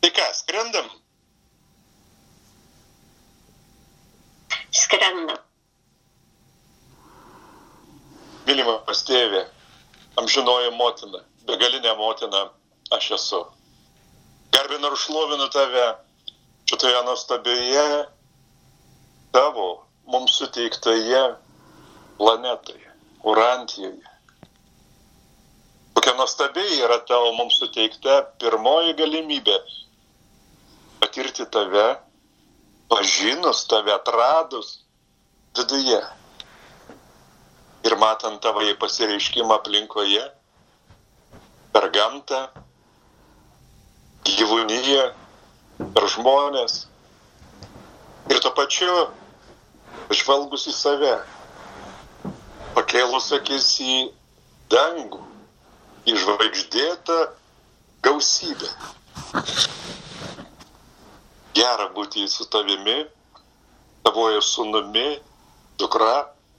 Tai ką, skrendam? Skrendam. Mylimas tėve, amžinoji motina, begalinė motina aš esu. Garbinu ir šlovinu tave šitoje nuostabioje tavo mums suteiktoje planetoje, Urantijoje. Kokia nuostabiai yra tavo mums suteikta pirmoji galimybė patirti tave, pažinus tave, atradus viduje ir matant tavo pasireiškimą aplinkoje, per gamtą, gyvūniją, per žmonės ir tuo pačiu žvalgus į save, pakėlus akis į dangų, į žvaigždėtą gausybę. Gera būti su tavimi, tavoje sūnumi, dukra.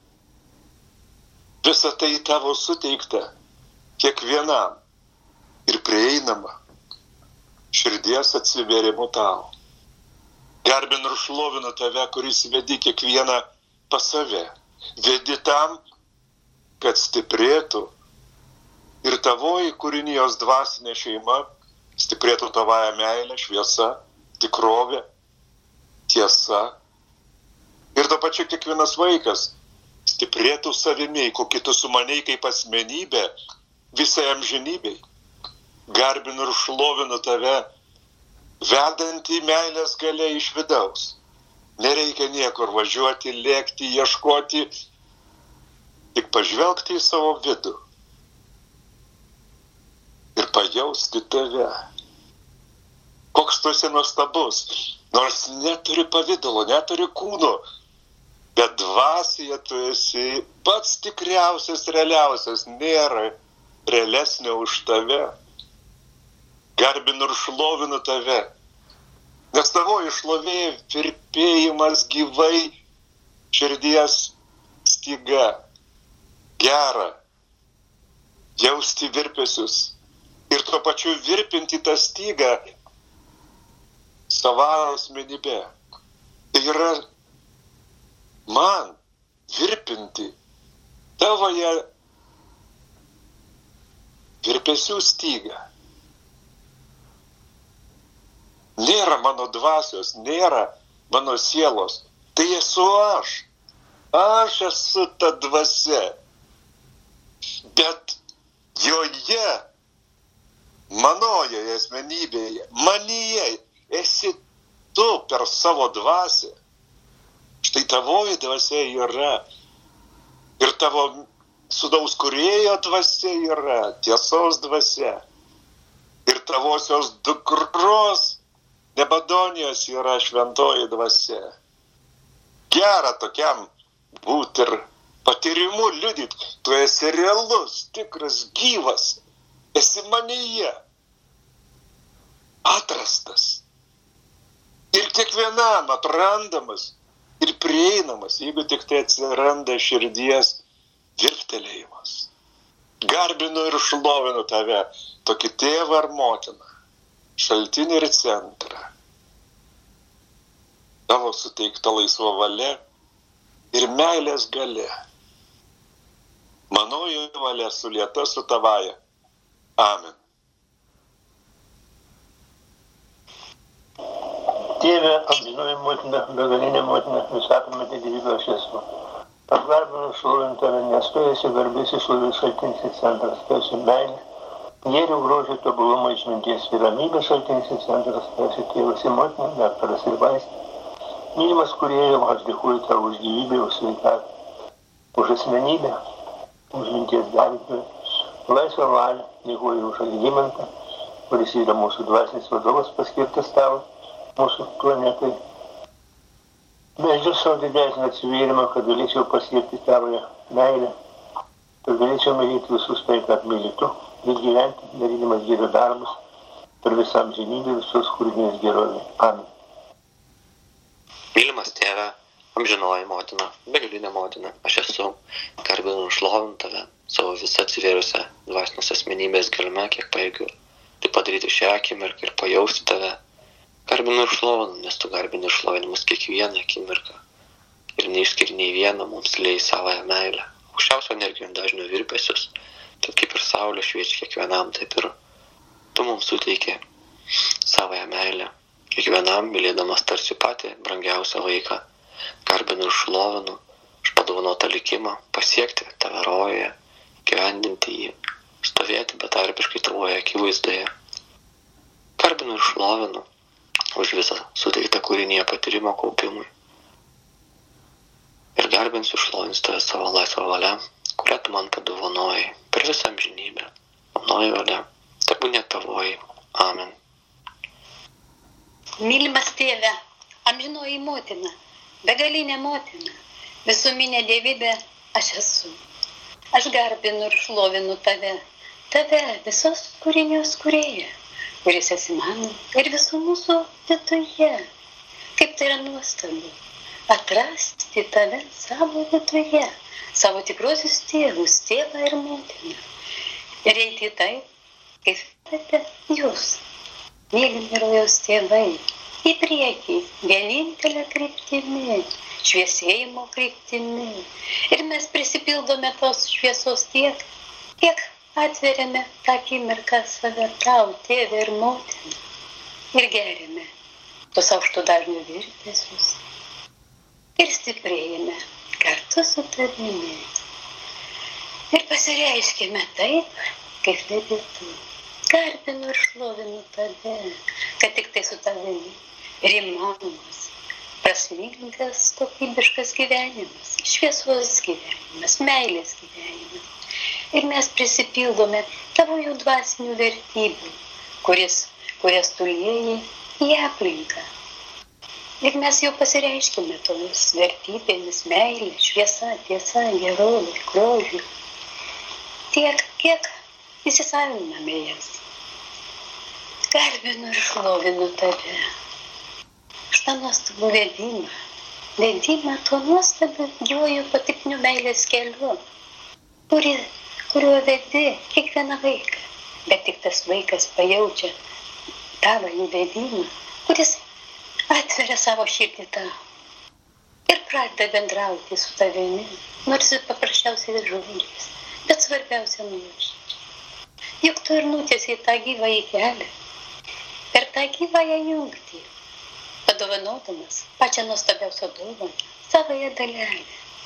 Visa tai tavo suteikta kiekvienam ir prieinama širdies atsivėrimu tau. Garbinu ir šlovinu tave, kuris vedi kiekvieną pas save. Vedi tam, kad stiprėtų ir tavoji kūrinijos dvasinė šeima, stiprėtų tavoje meilė, šviesa, tikrovė, tiesa. Ir tuo pačiu kiekvienas vaikas stiprėtų savimi, kokį tu sumaniai kaip asmenybė, visai amžinybei. Garbinu ir šlovinu tave, vedantį meilės galia iš vidaus. Nereikia niekur važiuoti, lėkti, ieškoti, tik pažvelgti į savo vidų ir pajausti tave. Koks tu esi nuostabus, nors neturi pavidalo, neturi kūno, bet dvasioje tu esi pats tikriausias, realiausias, nėra realesnio už tave. Garbinu ir šlovinu tave, nes tavoji šlovė virpėjimas gyvai širdies styga. Gera jausti virpesius ir tuo pačiu virpinti tą stygą savą asmenybę. Tai yra man virpinti tavoje virpesių stygą. Nėra mano dvasios, nėra mano sielos. Tai esu aš. Aš esu ta dvasia. Bet joje, manoje asmenybėje, manyje, esi tu per savo dvasią. Štai tavoji dvasia yra. Ir tavo sūnaus kūrėjo dvasia yra, tiesos dvasia. Ir tavosios dukros Nebadonijos yra šventoji dvasia. Gera tokiam būti ir patyrimu liudyt. Tu esi realus, tikras, gyvas. Esi manyje. Atrastas. Ir kiekvienam atrandamas ir prieinamas, jeigu tik tai atsiranda širdies virptelėjimas. Garbinu ir šlovinu tave, tokį tėvą ar motiną, šaltinį ir centrą. Tavo suteikta laisva valia ir meilės galia. Manoji valia sulieta su tavaja. Amen. Tėve, amžinoji motina, begalinė motina, visapimantį gyvybę aš esu. Aš garbinu šlovinu tave, nes tu esi garbės šlovės šaltinis ir centras, tu esi meilė, gėrio grožio tobulumo išminties ir ramybės šaltinis ir centras, tu esi tėvas ir motina, daktaras ir vaistas. Mylimas kūrėjau, aš dėkuoju tau už gyvybę, už sveikatą, už asmenybę, už minties darytoją, laisvą valią, dėkuoju už Algimantą, kuris yra mūsų dvasinis vadovas paskirtas tavo, mūsų planetai. Meldžiu savo didesnį atsivėrimą, kad galėčiau pasiekti tavoje meilę, kad galėčiau mylėti visus taip, kad myli tu, ir gyventi, darydamas gėrio darbus, per visą amžinybę visos kūrinės gerovė. Amen. Mylimas tėve, amžinoji motina, begalinė motina, aš esu, garbinu ir šlovinu tave, savo visą atsivėrusią dvasinės asmenybės gelme, kiek pajėgiu. Tai padaryti šią akimirką ir pajausti tave, Garbinu ir šlovinu, nes tu garbini ir šlovini mus kiekvieną akimirką. Ir neišskiri nei vieną mums liejai savąją meilę. Aukščiausio energijų dažnio virpesius, tad kaip ir saulė šviečia kiekvienam, taip ir tu mums suteiki savąją meilę. Kiekvienam, mylėdamas tarsi patį brangiausią vaiką. Garbinu ir šlovinu, už padovanotą likimą, pasiekti tave rojuje, gyvendinti jį, stovėti betarpiškai tavoje akivaizdoje. Garbinu ir šlovinu už visą suteiktą kūrinyje patyrimo kaupimui. Ir garbinsiu šlovinsiu tave savo laisvą valią, kurią tu man padovanojai per visą amžinybę. Manoji valia, tebūnie tavoji. Amen. Mylimas tėve, amžinoji motina, begalinė motina, visuminė dievybė aš esu. Aš garbinu ir šlovinu tave, visos kūrinijos kūrėja, kuris esi man ir visų mūsų viduje. Kaip tai yra nuostabu, atrasti tave savo viduje, savo tikruosius tėvus, tėvą ir motiną. Ir eiti taip, kaip vedate jūs, mylimi rojaus tėvai, į priekį, vienintelę kryptimi, šviesėjimo kryptimi. Ir mes prisipildome tos šviesos tiek, kiek atveriame tą akimirką save tau, tėvę ir motiną. Ir geriame tos aukšto dažnio virpesius. Ir stiprėjame kartu su tavimi. Ir pasireiškime taip, kaip vedi tu. Garbinu ir šlovinu tave, kad tik tai su tavimi ir įmanomas, prasmingas, kokybiškas gyvenimas, šviesos gyvenimas, meilės gyvenimas. Ir mes prisipildome tavojų dvasinių vertybių, kurias tu lieji į aplinką. Ir mes jau pasireiškime tomis vertybėmis, meilė, šviesa, tiesa, gerovė, grožį. Tiek, kiek įsisaviname jas. Garbinu ir šlovinu tave. Šitą nuostabų vedimą tuo nuostabiu gyvuoju patipniu meilės keliu, kuriuo vedi kiekvieną vaiką. Bet tik tas vaikas pajaučia tavo įvedimą, kuris atveria savo širdį tau ir pradeda bendrauti su tavimi, nors ir paprasčiausiais žodžiais, bet svarbiausia nuoširdžiai. Juk tu ir nutiesi tą gyvąjį kelią, per tą gyvąją jungtį, padovanodamas pačią nuostabiausią dovaną, savąją dalelę,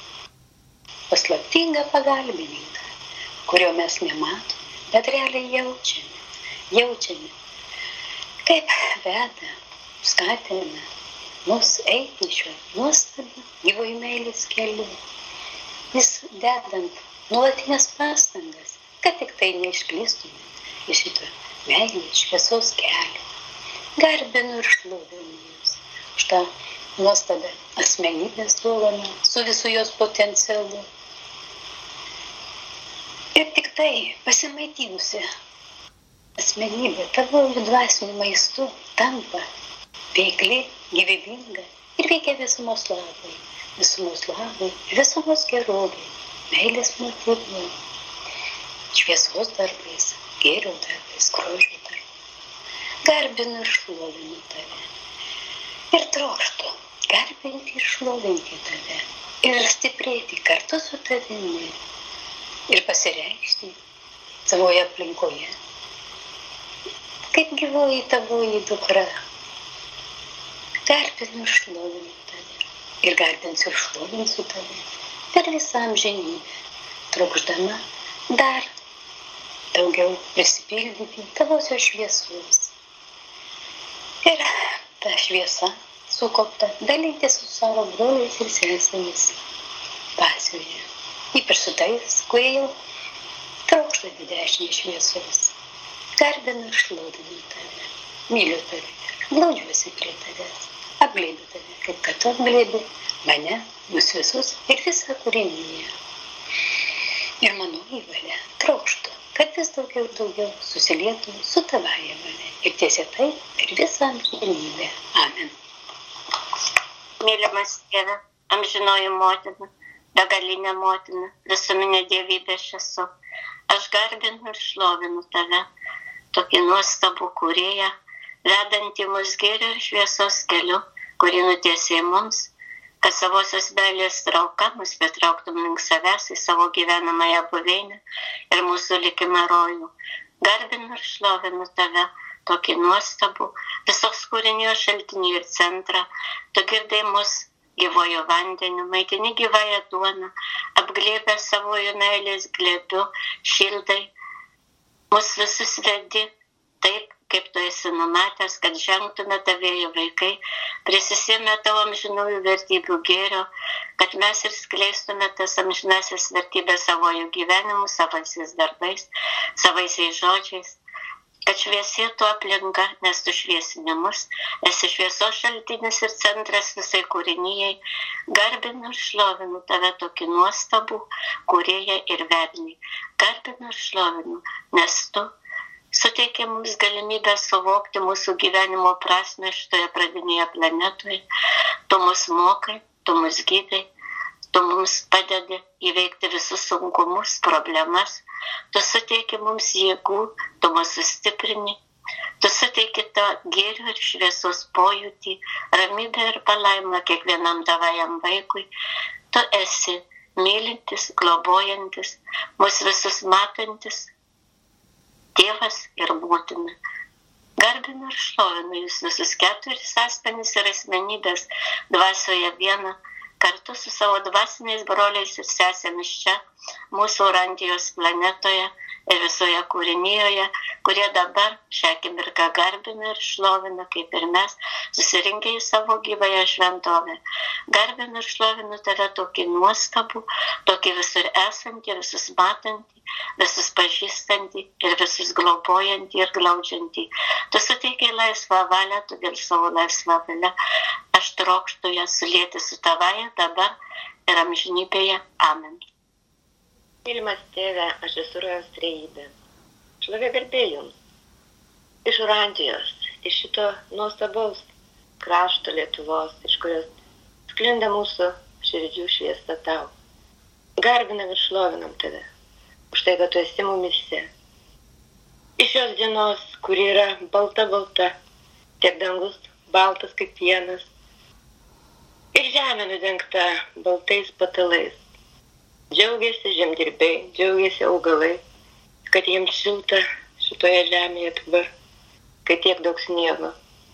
paslaptingą pagalbininką, kurio mes nematome, bet realiai jaučiame, kaip veda, skatina mus eiti šiuo nuostabiu gyvųjų meilės keliu, vis dedant nuolatinės pastangas, kad tik tai neišklystume iš šito meilės šviesos kelio. Garbinu ir šlovinu jūs už tą nuostabią asmenybės dovaną su visu jos potencialu. Ir tik tai pasimaitinusi asmenybė tavo dvasiniu maistu tampa veikli, gyvybinga ir veikia visumos labui, visumos gerovai, meilės motyvui, šviesos darbais, gėrio darbais, grožio darbais. Garbinu ir šlovinu tave. Ir trokštu garbinti ir šlovinti tave. Ir stiprėti kartu su tavimi. Ir pasireikšti savoje aplinkoje. Kaip gyvoji tavoji dukra. Garbinu ir šlovinu tave. Ir garbinsiu ir šlovinsiu tave. Per visą amžinybę. Trokšdama dar daugiau prisipildyti tavosios šviesos. Ir ta šviesa sukaupta dalinti su savo broliais ir sesėmis dvasioje. Ypač su tais, kurie jau trokšta didesnės šviesos. Garbinu ir šlovinu tave. Myliu tave. Glaudžiuosi prie tavęs. Apglėbiu tave, kaip kad tu apglėbi mane, mus visus ir visą kūriniją. Ir mano įvalia trokštų, kad vis daugiau ir daugiau susilietų su tavąja valia. Ir tiesėtai per visą amžinybę. Amen. Mylimas tėve, amžinoji motina, begalinė motina, visuminė dievybė aš esu. Aš garbinu ir šlovinu tave, tokį nuostabų kūrėją, vedantį mus gėrio ir šviesos keliu, kurį nutiesė mums, kad savosios meilės trauka mus pritrauktum link savęs į savo gyvenamąją buveinę ir mūsų likimą rojų. Garbinu ir šlovinu tave, tokį nuostabų, visos kūrinijos šaltinį ir centrą, tu girdai mus gyvojo vandeniu, maitini gyvąją duoną, apglėbę savojo meilės glėbiu, šildai, mus visus vedi taip, kaip tu esi numatęs, kad žengtume tavėjo vaikai, prisisėmė tavo amžinųjų vertybių gėrio, kad mes ir skleistume tas amžinasis vertybės savojų gyvenimu, savaisiais darbais, savaisiais žodžiais, kad šviesėtų aplinka, nes tu šviesini mus, esi šviesos šaltinis ir centras visai kūrinijai, garbinu ir šlovinu tave tokį nuostabų, kūrėją ir vedinį. Garbinu ir šlovinu, nes tu suteikė mums galimybę suvokti mūsų gyvenimo prasmę šitoje pradinėje planetoje, tu mus mokai, tu mus gydai, tu mums padedi įveikti visus sunkumus, problemas, tu suteiki mums jėgų, tu mus sustiprini, tu suteiki tą gėrio ir šviesos pojūtį, ramybę ir palaimą kiekvienam tavajam vaikui. Tu esi mylintis, globojantis, mus visus matantis, tėvas ir motina. Garbinu ir šlovinu jūs visus keturis asmenis ir asmenybės dvasioje vieną, kartu su savo dvasiniais broliais ir sesėmis čia, mūsų Orantijos planetoje ir visoje kūrinijoje, kurie dabar šią akimirką garbina ir šlovina, kaip ir mes, susirinkę į savo gyvąją šventovę. Garbinu ir šlovinu tave tokį nuostabų, tokį visur esantį, visus matantį, visus pažįstantį ir visus globojantį ir glaudžiantį. Tu suteikiai laisvą valią, todėl savo laisvą valią aš trokštu ją sulieti su tavaja dabar ir amžinybėje. Amen. Mylimas tėve, aš esu rojaus trejybė. Šlovė garbė jums. Iš Orantijos, iš šito nuostabaus krašto Lietuvos, iš kurios sklinda mūsų širdžių šviesa tau. Garbinam ir šlovinam tave. Už tai, kad tu esi mumise. Iš šios dienos, kuri yra balta, tiek dangus baltas kaip pienas, ir žemė nudengta baltais patalais. Džiaugiasi žemdirbiai, džiaugiasi augalai, kad jiems šilta šitoje žemėje dabar, kai tiek daug sniego.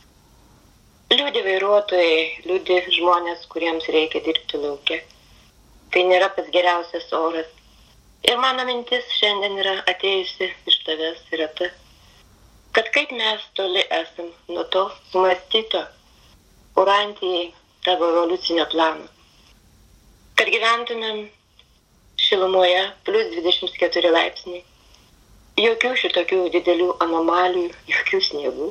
Liūdi vairuotojai, liūdi žmonės, kuriems reikia dirbti lauke. Tai nėra pats geriausias oras. Ir mano mintis šiandien yra atėjusi iš tavęs yra ta, kad kaip mes toli esam nuo to sumąstyto Orantijai tavo evoliucinio plano. Kad gyventumėm šilumoje plus 24 laipsniai, jokių šitokių didelių anomalijų, jokių sniegų,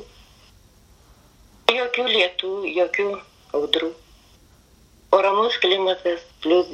jokių lietų, jokių audrų. O ramus klimatas plus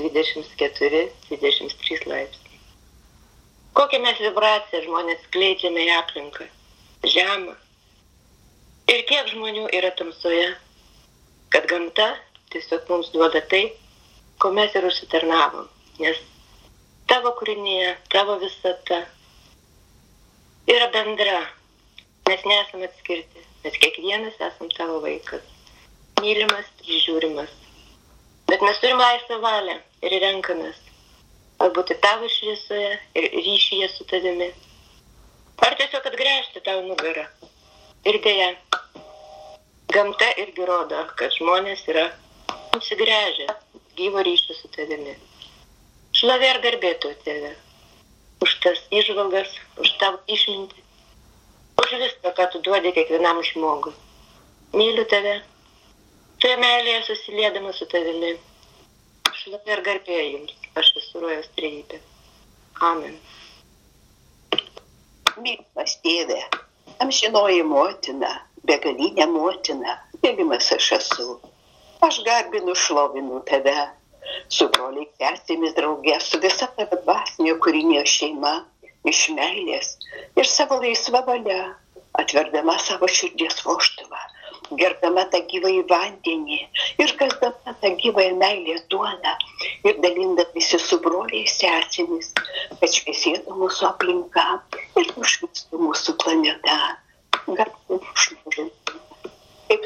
24-23 laipsniai. Kokią mes vibraciją žmonės skleidžiame į aplinką, žemą. Ir kiek žmonių yra tamsoje, kad gamta tiesiog mums duoda tai, ko mes ir užsitarnavom. Nes tavo kūrinyje, tavo visata yra bendra. Mes nesame atskirti, mes kiekvienas esam tavo vaikas. Mylimas ir žiūrimas. Bet mes turim laisvą valią ir renkamės. Ar būti tavo šviesoje ir ryšyje su tavimi. Ar tiesiog atgręžti tau nugarą. Ir dėja, gamta irgi rodo, kad žmonės yra nusigręžę gyvo ryšio su tavimi. Šlovė ir garbė tau, tėve, už tas įžvalgas, už tavo išmintį, už viską, ką tu duodi kiekvienam žmogui. Myliu tave, toje meilėje susiliedama su tavimi. Šlovė ir garbė jums, aš esu rojaus trejybė. Amen. Mylimas tėve, amžinoji motina, begalinė motina, mylimas aš esu. Aš garbinu, šlovinu tave, su broliai sesėmis drauge, su visa tavo dvasinė kūrinio šeima, iš meilės ir savo laisvą valią, atverdama savo širdies vožtuvą, gerdama tą gyvąjį vandenį ir kasdama tą gyvąją meilę duoną ir dalindamasi su broliai sesėmis, kad šviesėtų mūsų aplinka ir nušvistų mūsų planeta. Garbinu, šlovinu.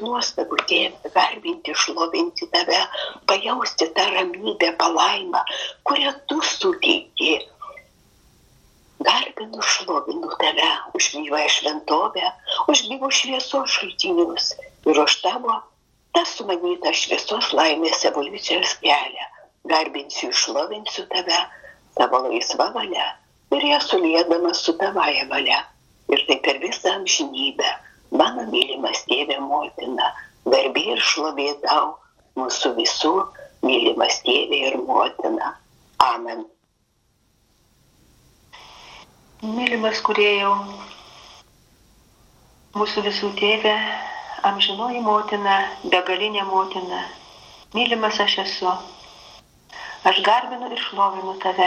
nuostabu, Tėve, garbinti, šlovinti Tave, pajausti tą ramybę, palaimą, kurią Tu suteiki. Garbinu, šlovinu Tave už gyvąją šventovę, už gyvų šviesos šaltinius ir už Tavo tą sumanytą šviesos laimės evoliucijos kelią. Garbinsiu, šlovinsiu Tave savo laisvą valią ir ją suliedamas su Tavaja valia. Ir tai per visą amžinybę, mano mylimas Tėve motina, garbė ir šlovė Tau, mūsų visų mylimas Tėve ir motina. Amen. Mylimas Kūrėjau, mūsų visų Tėve, amžinoji motina, begalinė motina, mylimas aš esu. Aš garbinu ir šlovinu Tave,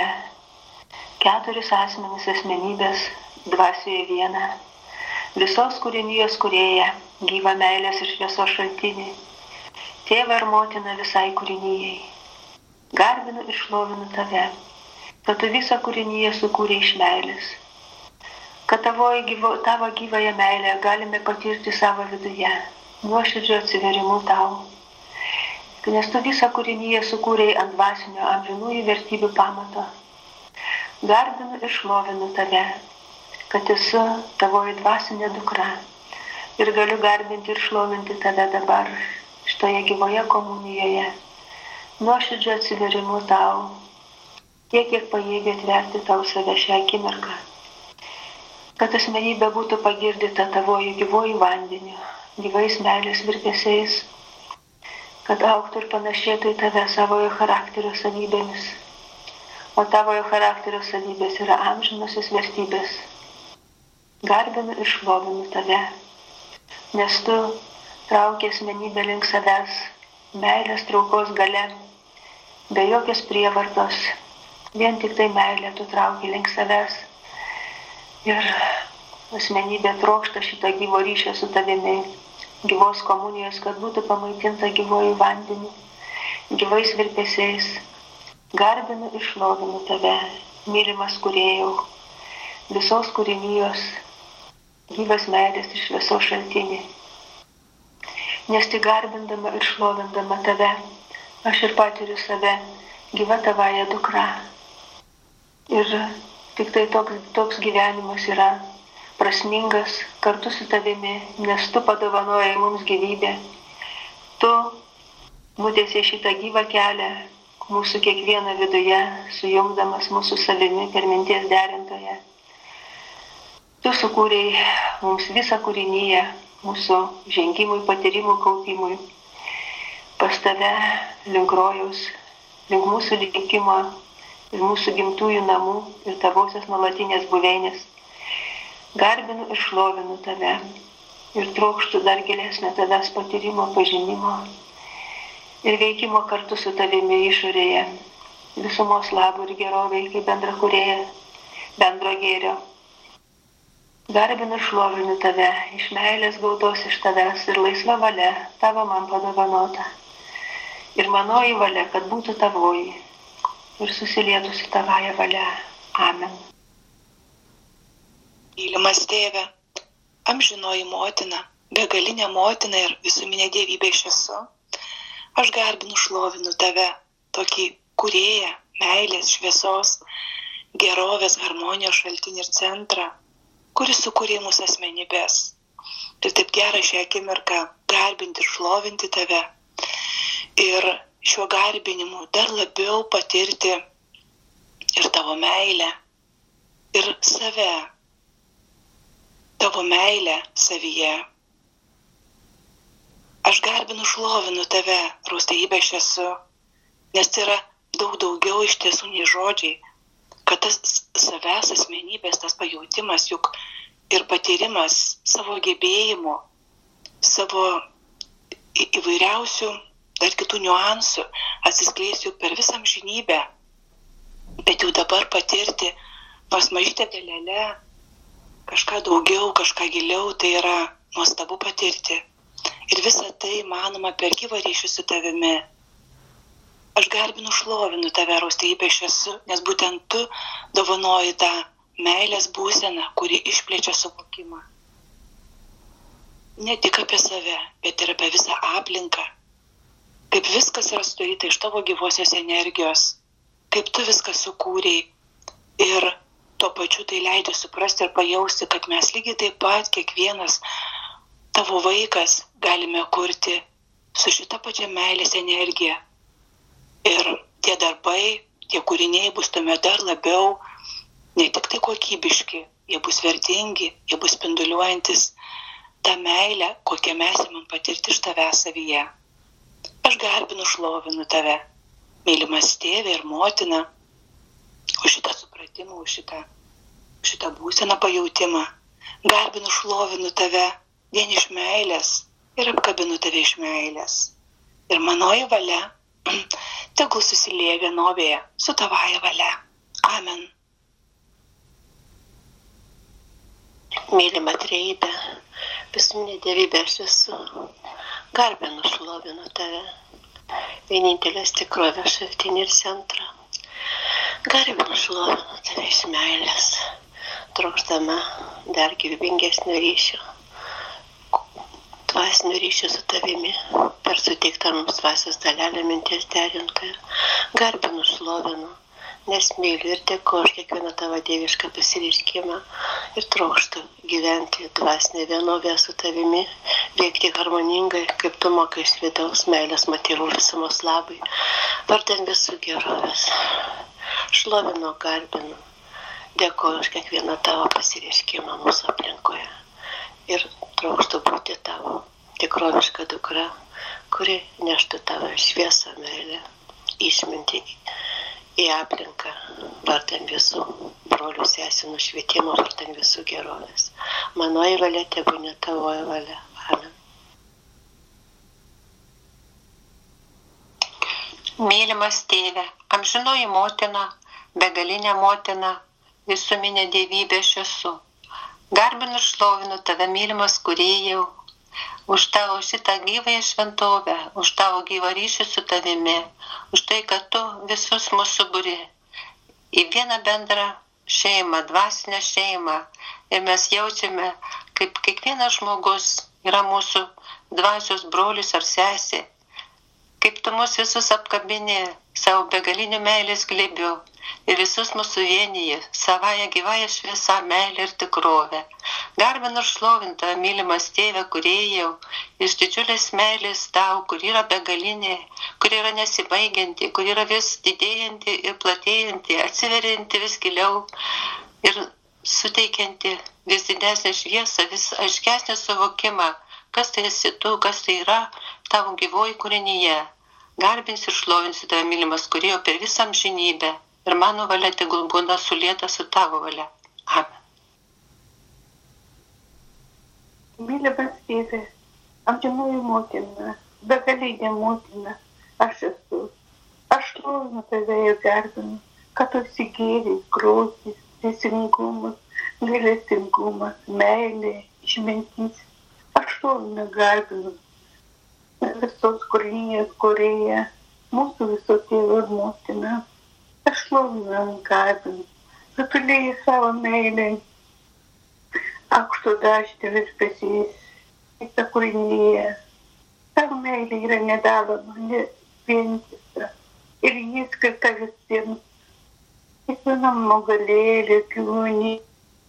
4 asmenys asmenybės, dvasioje viena, visos kūrinijos kūrėja, gyva meilės ir šviesos šaltinį, Tėvą ir motiną visai kūrinijai. Garbinu ir šlovinu Tave, kad Tu visą kūriniją sukūrei iš meilės, kad Tavo gyvąją meilę galime patirti savo viduje, nuoširdžiu atsiverimu Tau. Nes Tu visą kūriniją sukūrei ant dvasinio amžinųjų vertybių pamato. Garbinu ir šlovinu Tave, kad esu Tavoji dvasinė dukra ir galiu garbinti ir šlovinti Tave dabar, šitoje gyvoje komunijoje, nuoširdžiu atsiverimu Tau, tiek, kiek pajėgia atverti Tau save šią akimirką. Kad asmenybė būtų pagirdyta Tavoju gyvoju vandeniu, gyvais meilės virpesiais, kad augtų ir panašėtų į Tave savojo charakterio savybėmis. O Tavojo charakterio savybės yra amžinosios vertybės. Garbinu ir šlovinu Tave, nes Tu trauki asmenybę link savęs, meilės traukos gale, be jokios prievartos, vien tik tai meilė Tu trauki link savęs. Ir asmenybė trokšta šito gyvo ryšio su Tavimi, gyvos komunijos, kad būtų pamaitinta gyvojų vandeniu, gyvais virpesiais. Garbinu ir šlovinu Tave, mylimas Kūrėjau, visos kūrinijos, gyvas meilės ir šviesos šaltinį. Nes tik garbindama ir šlovindama Tave, aš ir patiriu save gyva Tavaja dukra. Ir tik tai toks gyvenimas yra prasmingas kartu su Tavimi, nes Tu padovanojai mums gyvybę. Tu nutiesei šitą gyvą kelią mūsų kiekvieną viduje, sujungdamas mūsų savimi per minties derintoje. Tu sukūrei mums visą kūriniją, mūsų žengimui, patyrimų kaupimui, pas Tave link rojaus, link mūsų likimo ir mūsų gimtųjų namų ir Tavosios nuolatinės buveinės. Garbinu ir šlovinu Tave ir trokštu dar gilesnio Tavęs patyrimo, pažinimo ir veikimo kartu su Tavimi išorėje, visumos labų ir gerovei kaip bendra kūrėja, bendro gėrio. Garbinu ir šlovinu Tave, iš meilės gautos iš Tavęs ir laisva valia Tavo man padovanota. Ir manoji valia, kad būtų Tavoji ir susilietų su Tavaja valia. Amen. Mylimas Tėve, amžinoji motina, begalinė motina ir visuminė dievybė aš esu, aš garbinu šlovinu Tave, tokį kūrėją, meilės, šviesos, gerovės, harmonijos šaltinį ir centrą, kuris sukūrė mūsų asmenybės. Ir taip gera šią akimirką garbinti ir šlovinti Tave. Ir šiuo garbinimu dar labiau patirti ir Tavo meilę, ir save, Tavo meilę savyje. Aš garbinu, šlovinu Tave, rūstybė aš esu, nes tai yra daug daugiau iš tiesų nei žodžiai, kad tas savęs asmenybės, tas pajautimas, juk ir patyrimas savo gebėjimų, savo įvairiausių dar kitų niuansų atsiskleis juk per visą amžinybę, bet jau dabar patirti, nors mažytė dalelė, kažką daugiau, kažką giliau, tai yra nuostabu patirti. Ir visa tai manoma per gyvą ryšį su Tavimi. Aš garbinu, šlovinu Tave, rūstybė aš esu, nes būtent Tu dovanoji tą meilės būseną, kuri išplečia suvokimą. ne tik apie save, bet ir apie visą aplinką. Kaip viskas yra sudaryta iš tavo gyvosios energijos, kaip tu viską sukūrei. Ir tuo pačiu tai leidžia suprasti ir pajausti, kad mes lygiai taip pat kiekvienas tavo vaikas galime kurti su šita pačia meilės energija. Ir tie darbai, tie kūriniai bus tuomet dar labiau ne tik tai kokybiški, jie bus vertingi, jie bus spinduliuojantis tą meilę, kokią mes įmam patirti iš tavęs savyje. Aš garbinu, šlovinu tave, mylimas tėvė ir motina, už šitą supratimą, už šitą būseną pajautimą. Garbinu, šlovinu tave vien iš meilės ir apkabinu tave iš meilės. Ir manoji valia tegul susilieja vienovėje su tavaja valia. Amen. Mylima trejybė, visuminė dievybė aš esu. Garbinu, šlovinu tave, vienintelės tikrovės šaltinį ir centrą. Garbinu, šlovinu tave iš meilės, trokšdama dar gyvybingesnio ryšio, dvasinio ryšio su tavimi, per suteiktą mums dvasios dalelę minties derintoją. Garbinu, šlovinu, nes myliu ir dėkoju už kiekvieną tavo dievišką pasireiškimą ir trokštu gyventi dvasinę vienovę su tavimi, veikti harmoningai, kaip tu mokai iš vidaus meilės motyvų visumos labai, vardan visų gerovės. Šlovinu, garbinu, dėkoju už kiekvieną tavo pasireiškimą mūsų aplinkoje ir trokštu būti tavo tikroviška dukra, kuri neštų tavo šviesą, meilę, išmintį į aplinką, vardan visų brolių sesių nušvietimo, vardan visų gerovės. Manoji valia tebūnie tavoji valia. Amen. Mylimas tėve, amžinoji motina, begalinė motina, visuminė dievybė aš esu. Garbinu ir šlovinu tave, mylimas kūrėjau, už tavo šitą gyvąją šventovę, už tavo gyvą ryšį su tavimi, už tai, kad tu visus mūsų buri į vieną bendrą šeimą, dvasinę šeimą. Ir mes jaučiame, kaip kiekvienas žmogus yra mūsų dvasios brolis ar sesė, kaip tu mus visus apkabini savo begalinių meilės glėbiu ir visus mūsų vienyje savąją gyvąją šviesą, meilę ir tikrovę. Garbinu ir šlovinu tave, mylimas tėve, kūrėjau, iš didžiulės meilės tau, kur yra begalinė, kur yra nesibaigianti, kur yra vis didėjanti ir platėjanti, atsiverianti vis giliau ir suteikianti vis didesnę šviesą, vis aiškesnį suvokimą, kas tai esi tu, kas tai yra tavo gyvoji kūrinyje. Garbinsiu ir šlovinsiu tave, mylimas kūrėjau, per visą amžinybę. Ir mano valia tegul būna sulieta su tavo valia. Amen. Mylimas tėve, amžinoji motina, begalinė motina, aš esu. Aš šlovinu tave ir garbinu, kad tu esi gėris, grožis, teisingumas, gailestingumas, meilė, išmintis. Aš šlovinu, garbinu visos kūrinijos kūrėją, mūsų viso tėvo ir motina. Aš šlovinu, garbinu, kad tu lieji savo meilę aukšto dažnio virpesys visą kūrinyje. Tavo meilė yra nedaloma, vientisa ir jis skirta visiems. Kiekvienam augalėlį, gyvūnį,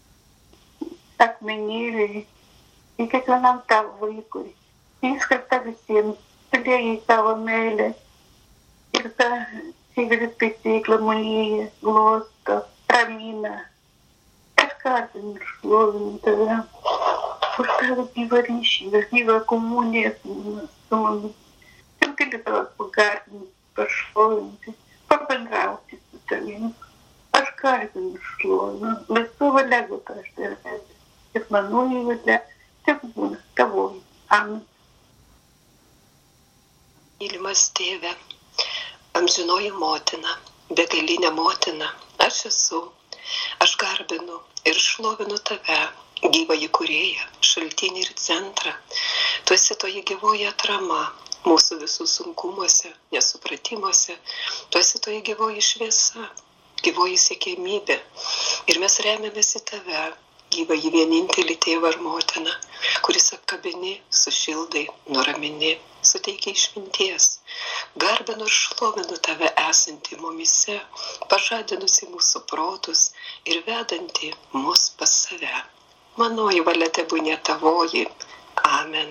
akmenėlį, ir kiekvienam tavo vaikui. Jis skirta visiems, tu lieji savo meilę ir ta virpesiai glamonėja, glosto, ramina. Aš garbinu ir šlovinu tave už tavo gyvą ryšį, gyvą komuniją su mumis. Ir gali tave pagarbinti, pašlovinti, pabendrauti su tavimi. Aš garbinu ir šlovinu, laisva valia gauta aš tave. Ir manoji valia tegu būna tavoji. Amen. Mylimas tėve, amžinoji motina, begalinė motina, aš esu. Aš garbinu ir šlovinu tave, gyvąjį kūrėją, šaltinį ir centrą. Tu esi toji gyvoji atrama mūsų visų sunkumuose, nesupratimuose. Tu esi toji gyvoji šviesa, gyvoji siekiamybė. Ir mes remiamės į tave, gyvą į vienintelį tėvą ir motiną, kuris apkabini, sušildai, nuramini, suteikia išminties. Garbinu ir šlovinu tave esantį mumise, pažadinusi mūsų protus ir vedanti mus pas save. Manoji valia tebūnie tavoji. Amen.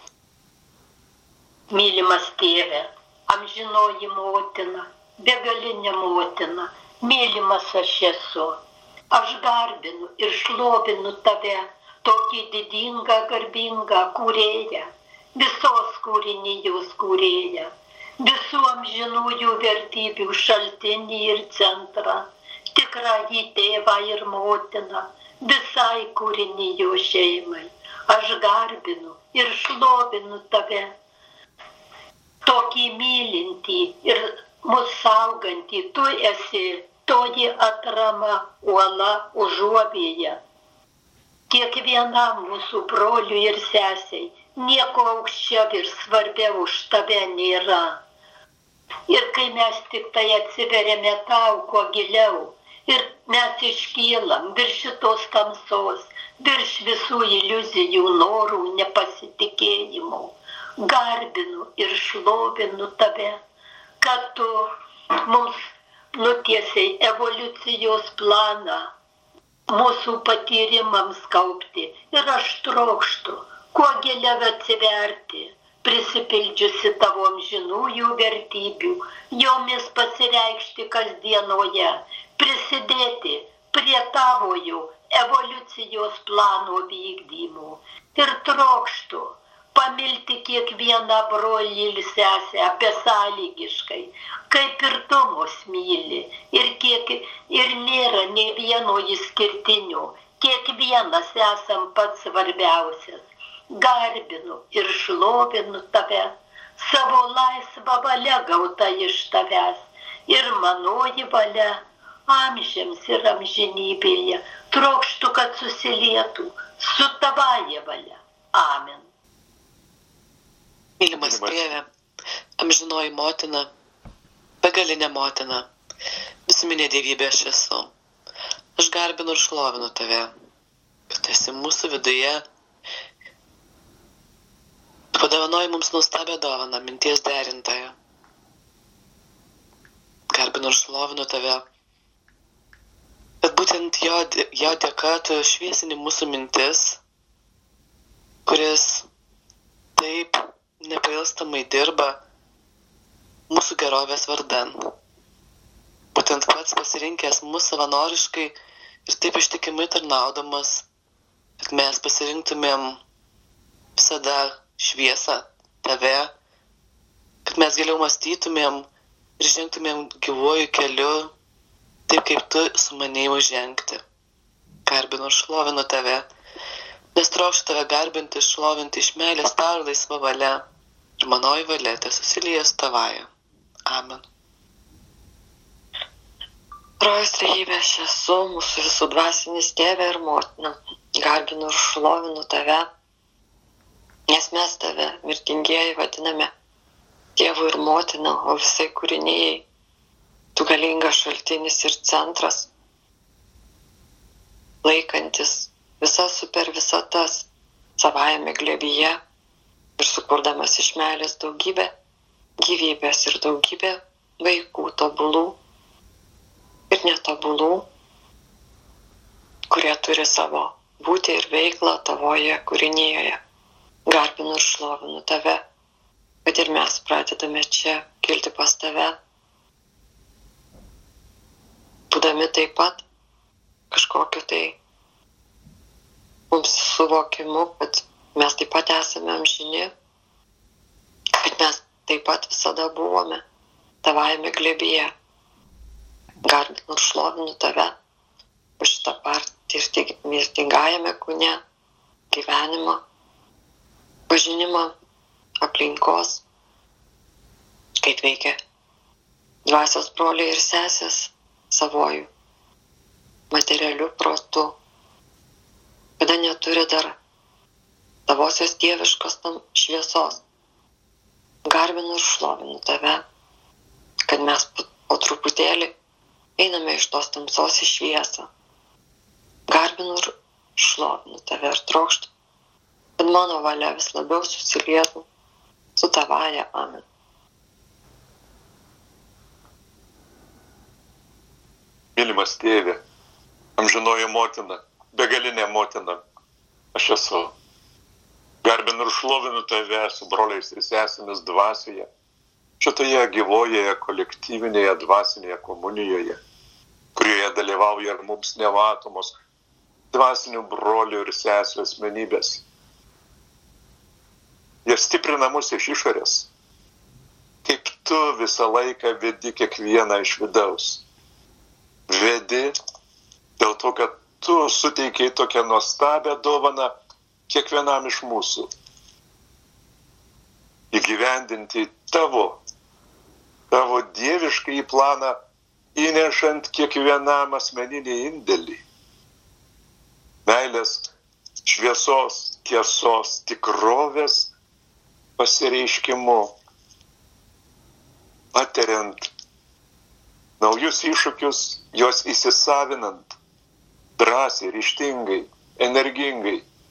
Mylimas tėve, amžinoji motina, begalinė motina, mylimas aš esu. Aš garbinu ir šlovinu tave, tokį didingą, garbingą kūrėją, visos kūrinijos kūrėją, visų amžinųjų vertybių šaltinį ir centrą, tikrąjį tėvą ir motiną, visai kūrinijos šeimai. Aš garbinu ir šlovinu tave, tokį mylintį ir mus saugantį, tu esi toji atrama, uola, užuovėja. Kiekvienam mūsų broliui ir sesiai nieko aukščiau ir svarbiau už tave nėra. Ir kai mes tik tai atsiveriame tau, kuo giliau, ir mes iškylam virš šitos tamsos, virš visų iliuzijų, norų, nepasitikėjimų, garbinu ir šlovinu tave, kad tu mums nutiesiai evoliucijos planą mūsų patyrimams kaupti. Ir aš trokštu, kuo giliau atsiverti, prisipildžiusi tavo amžinųjų vertybių, jomis pasireikšti kasdienoje, prisidėti prie tavojo evoliucijos plano vykdymų. Ir trokštu pamilti kiekvieną brolį ir sesę besąlygiškai, kaip ir tu mus myli. Ir nėra nė vieno išskirtinio, kiekvienas esam pats svarbiausias. Garbinu ir šlovinu tave, savo laisvą valią gauta iš tavęs, ir manoji valia amžiams ir amžinybėje. Trokštu, kad susilietų su tavaja valia. Amen. Mylimas tėve, amžinoji motina, begalinė motina, visuminė dievybė aš esu. Aš garbinu ir šlovinu tave, kad esi mūsų viduje. Padovanoji mums nuostabią dovaną, minties derintoją. Garbinu ir šlovinu tave, kad būtent jo dėka tu šviesini mūsų mintis, kuris taip nepailstamai dirba mūsų gerovės vardan. Būtent pats pasirinkęs mūsų savanoriškai ir taip ištikimai tarnaudamas, kad mes pasirinktumėm visada šviesą tave, kad mes giliau mąstytumėm ir žengtumėm gyvuoju keliu, taip kaip tu sumanėjai žengti. Garbinu ir šlovinu tave, nes trokštu tave garbinti, šlovinti iš meilės tau ir laisva valia, ir manoji valia tesusilieja su tavaja. Amen. Trojos trejybė aš esu, mūsų visų dvasinis tėvė ir motina. Garbinu ir šlovinu tave, nes mes tave mirtingieji vadiname tėvu ir motina, o visai kūrinėjai tu galingas šaltinis ir centras, laikantis visas super visatas savajame glėbyje ir sukurdamas iš meilės daugybę gyvybės ir daugybę vaikų tobulų ir netobulų, kurie turi savo būtį ir veiklą tavoje kūrinėje. Garbinu ir šlovinu tave, kad ir mes pradedame čia kilti pas tave, būdami taip pat kažkokiu tai mums suvokimu, kad mes taip pat esame amžini, kad mes taip pat visada buvome tavajame glėbyje. Garbinu ir šlovinu tave už šitą patirtį mirtingajame kūne, gyvenimą, pažinimą aplinkos, kaip veikia dvasios broliai ir sesės savojų materialių protų, kada neturi dar tavosios dieviškos šviesos. Garbinu ir šlovinu tave, kad mes po truputėlį einame iš tos tamsos į šviesą. Garbinu ir šlovinu tave ir trokštu, kad mano valia vis labiau susilietų su tavaja. Amen. Mylimas Tėve, amžinoji motina, begalinė motina, aš esu. Garbinu ir šlovinu tave su broliais ir sesėmis dvasioje, šitoje gyvojoje kolektyvinėje dvasinėje komunijoje, kurioje dalyvauja ir mums nematomos dvasinių brolių ir sesų asmenybės. Jie stiprina mus iš išorės, kaip tu visą laiką vedi kiekvieną iš vidaus. Vedi dėl to, kad tu suteikiai tokią nuostabią dovaną kiekvienam iš mūsų. Įgyvendinti tavo dieviškąjį planą, įnešant kiekvienam asmeninį indėlį. Meilės, šviesos, tiesos, tikrovės pasireiškimu, patiriant naujus iššūkius, juos įsisavinant, drąsiai, ryžtingai, energingai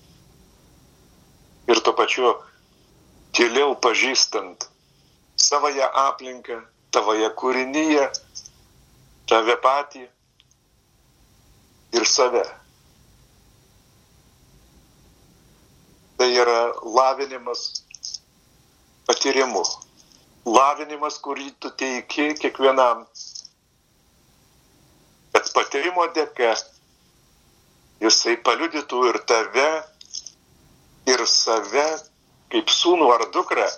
ir tuo pačiu tyliau pažįstant savoje aplinką, tavoje kūrinyje, tave patį ir save. Tai yra lavinimas patyrimu. Lavinimas, kurį tu teiki kiekvienam. Kad patyrimo dėka jisai paliudytų ir tave, ir save, kaip sūnų ar dukrą,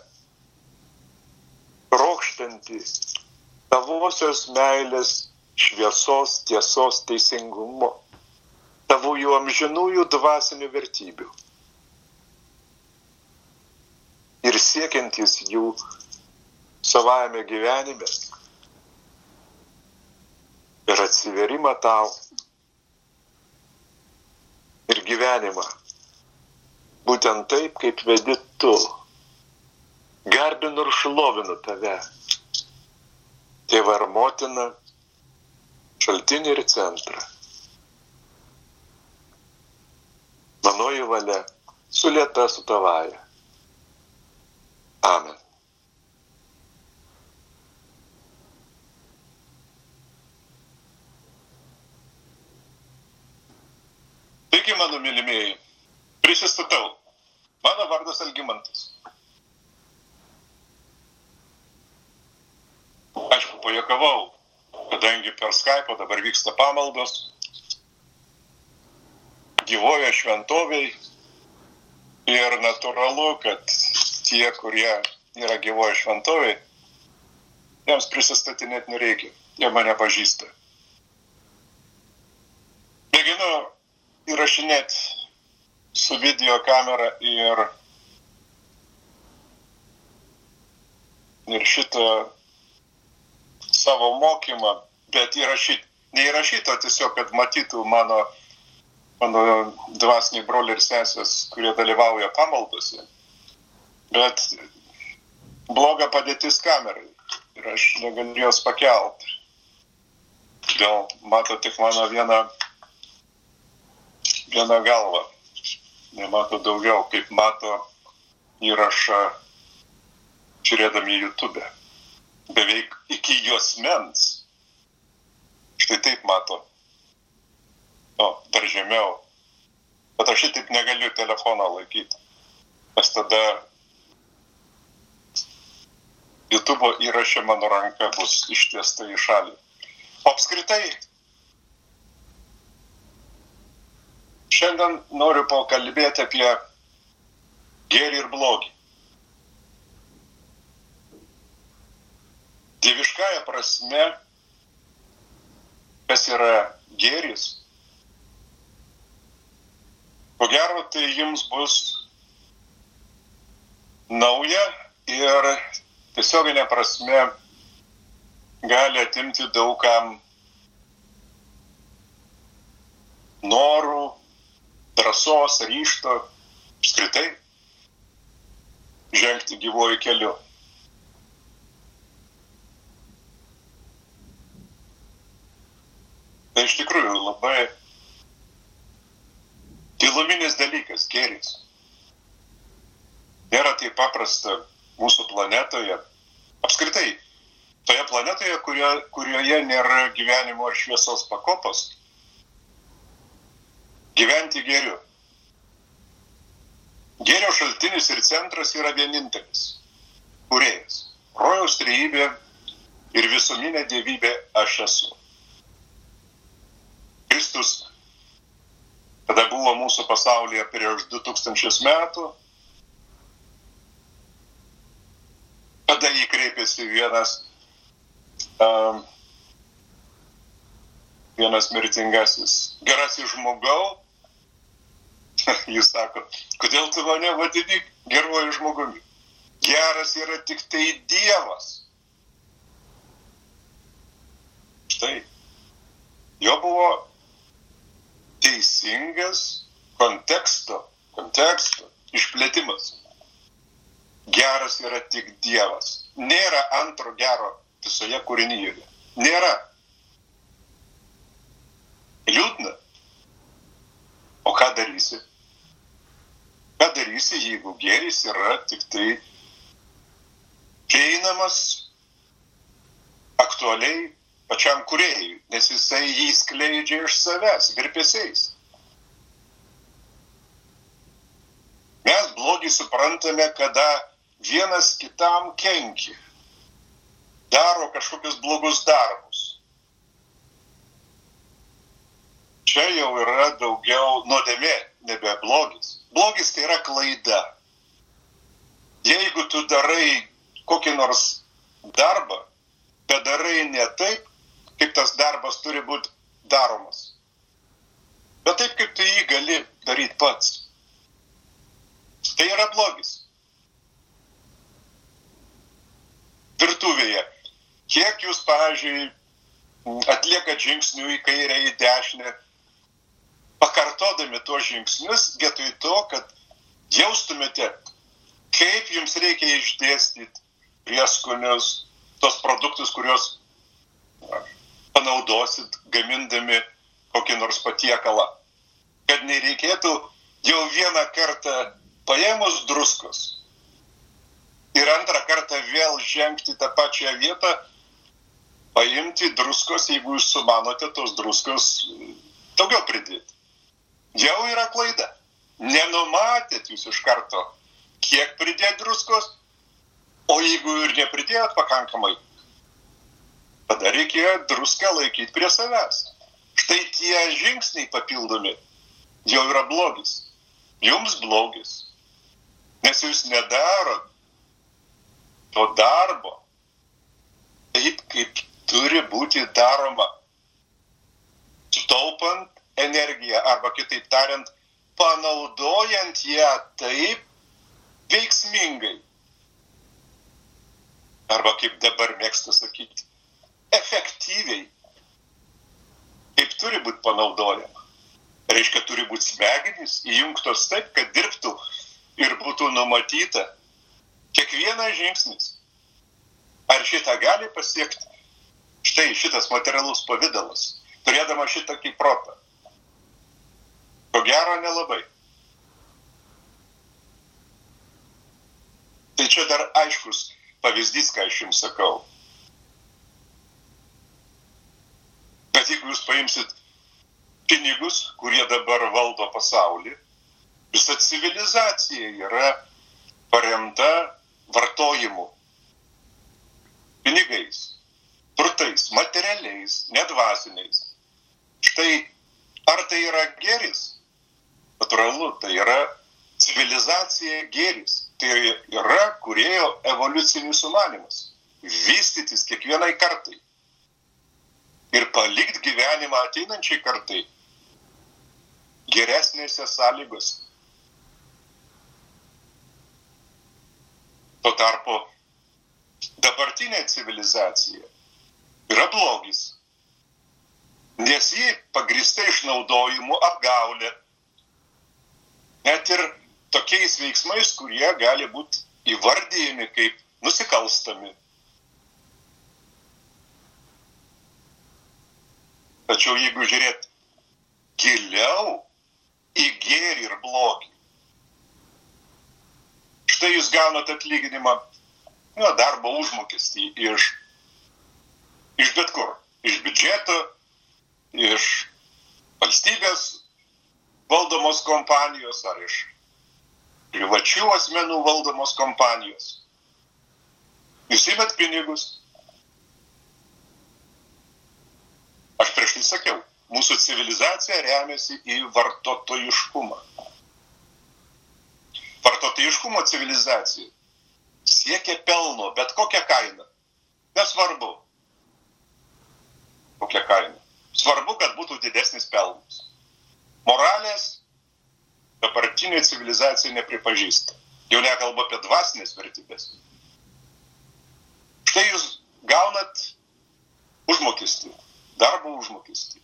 trokštantį tavosios meilės, šviesos, tiesos, teisingumo, tavųjų amžinųjų dvasinių vertybių. Ir siekiantis jų savajame gyvenime ir atsiverimą tau ir gyvenimą. Būtent taip, kaip vedi tu. Garbinu ir šlovinu tave, tėvą ir motiną, šaltinį ir centrą. Manoji valia sulieta su tavaja. Amen. Taigi, mano mylimieji, prisistatau. Mano vardas Algimantas. Aišku, pajuokavau, kadangi per Skype'ą dabar vyksta pamaldos gyvoje šventovėj ir natūralu, kad tie, kurie yra gyvoje šventovėj, jiems prisistatinėti nereikia, jie mane pažįsta. Mėginu įrašinėti su video kamera ir šitą savo mokymą, bet neįrašyti, o tiesiog, kad matytų mano dvasiniai broliai ir sesės, kurie dalyvauja pamaldose. Bet bloga padėtis kamerai ir aš negaliu jos pakelt. Todėl mato tik mano vieną galvą. Nemato daugiau, kaip mato įrašą žiūrėdami YouTube. Beveik iki juosmens. Štai taip mato. O, dar žemiau. Bet aš šitaip negaliu telefoną laikyti. Nes tada YouTube įraše mano ranka bus ištiesta į šalį. O apskritai, šiandien noriu pakalbėti apie gėrį ir blogį. Dieviškąja prasme, kas yra gėris, ko gero, tai jums bus nauja ir tiesioginė prasme gali atimti daugam norų, drąsos, ryžto, apskritai žengti gyvuoju keliu. Tai iš tikrųjų labai giluminis dalykas, gėris. Nėra taip paprasta mūsų planetoje. Apskritai, toje planetoje, kurioje nėra gyvenimo ir šviesos pakopos, gyventi gėriu. Gėrio šaltinis ir centras yra vienintelis – kūrėjas. Rojaus trejybė ir visuminė dievybė aš esu. Kristus, kada buvo mūsų pasaulyje prieš 2000 metų, kada jį kreipėsi vienas mirtingasis, gerasis žmogau, jis sako, kodėl tu mane vadini geruoju žmogumi? Geras yra tik tai Dievas. Štai, jo buvo teisingas konteksto išplėtimas. Geras yra tik Dievas. Nėra antro gero visoje kūrinyje. Nėra. Liūdna. O ką darysi? Ką darysi, jeigu gėris yra tik tai prieinamas aktualiai pačiam kūrėjui, nes jisai jį skleidžia iš savęs, virpesiais. Mes blogį suprantame, kada vienas kitam kenkia, daro kažkokius blogus darbus. Čia jau yra daugiau nuodėmė, nebe blogis. Blogis tai yra klaida. Jeigu tu darai kokį nors darbą, bet darai ne taip, kaip tas darbas turi būti daromas, bet taip, kaip tu jį gali daryti pats. Tai yra blogis. Virtuvėje. Kiek jūs, pavyzdžiui, atliekat žingsnių į kairę, į dešinę, pakartodami tuos žingsnius, vietoj to, kad jaustumėte, kaip jums reikia išdėstyti prieskonius, tos produktus, kuriuos panaudosit, gamindami kokį nors patiekalą. Kad nereikėtų jau vieną kartą paėmus druskos ir antrą kartą vėl žengti tą pačią vietą, paimti druskos, jeigu jūs sumanote tos druskos daugiau pridėti. Jau yra klaida. Nenumatėt jūs iš karto, kiek pridėti druskos, o jeigu ir nepridėjot pakankamai, tada reikėjo druską laikyti prie savęs. Štai tie žingsniai papildomi jau yra blogis. Jums blogis. Nes jūs nedarot to darbo taip, kaip turi būti daroma. Sutaupant energiją, arba kitaip tariant, panaudojant ją taip veiksmingai. Arba kaip dabar mėgsta sakyti, efektyviai, kaip turi būti panaudojama. Reiškia, turi būti smegenys įjungtos taip, kad dirbtų ir būtų numatyta kiekvienas žingsnis. Ar šitą gali pasiekti? Štai šitas materialus pavidalas, turėdama šitokį protą. Ko gero nelabai. Tai čia dar aiškus pavyzdys, ką aš jums sakau. Bet jeigu jūs paimsit pinigus, kurie dabar valdo pasaulį, visa civilizacija yra paremta vartojimu. Pinigais, turtais, materialiais, nedvasiniais. Štai, ar tai yra gėris? Natūralu, tai yra civilizacija gėris. Tai yra kūrėjo evoliucinis sumanymas. Vystytis kiekvienai kartai. Ir palikti gyvenimą ateinančiai kartai geresnėse sąlygose. Tuo tarpu dabartinė civilizacija yra blogis. Nes ji pagrįsta išnaudojimu, apgaulė. Net ir tokiais veiksmais, kurie gali būti įvardyjami kaip nusikalstami. Tačiau jeigu žiūrėt giliau į gėrį ir blogį. Štai jūs gaunat atlyginimą, darbo užmokestį iš bet kur. Iš biudžeto, iš valstybės valdomos kompanijos ar iš privačių asmenų valdomos kompanijos. Jūs imat pinigus. Aš prieš tai sakiau, mūsų civilizacija remiasi į vartotojiškumą. Vartotojiškumo civilizacija siekia pelno, bet kokią kainą. Nesvarbu, kokią kainą. Svarbu, kad būtų didesnis pelnas. Moralės dabartinė civilizacija nepripažįsta. Jau nekalba apie dvasinės vertybės. Štai jūs gaunat užmokestį, darbo užmokestį.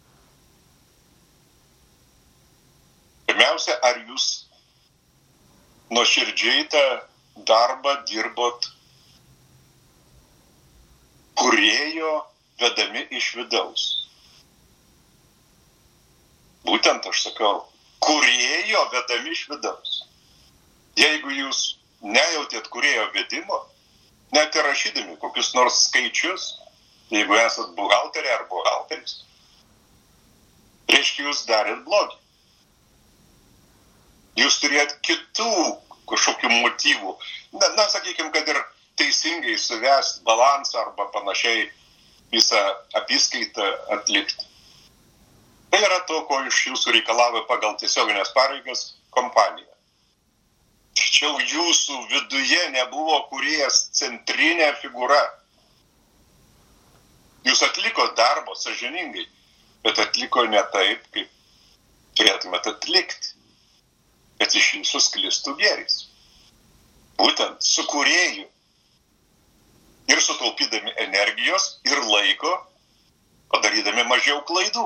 Pirmiausia, ar jūs nuoširdžiai tą darbą dirbot kūrėjo vedami iš vidaus. Būtent aš sakau, kūrėjo vedami iš vidaus. Jeigu jūs nejautėt kūrėjo vedimo, net ir rašydami kokius nors skaičius, jeigu esat buhalterė ar buhalteris, reiškia jūs darėt blogį. Jūs turėjot kitų kažkokių motyvų. Sakykime, kad ir teisingai suvest balansą arba panašiai visą apyskaitą atlikti. Tai yra to, ko iš jūsų reikalavo pagal tiesioginės pareigas kompanija. Tačiau jūsų viduje nebuvo kūrėjas centrinė figūra. Jūs atliko darbo sąžiningai, bet atliko ne taip, kaip turėtumėt atlikti, kad iš jūsų sklistų gėris. Būtent su kūrėju ir sutaupydami energijos ir laiko, padarydami mažiau klaidų.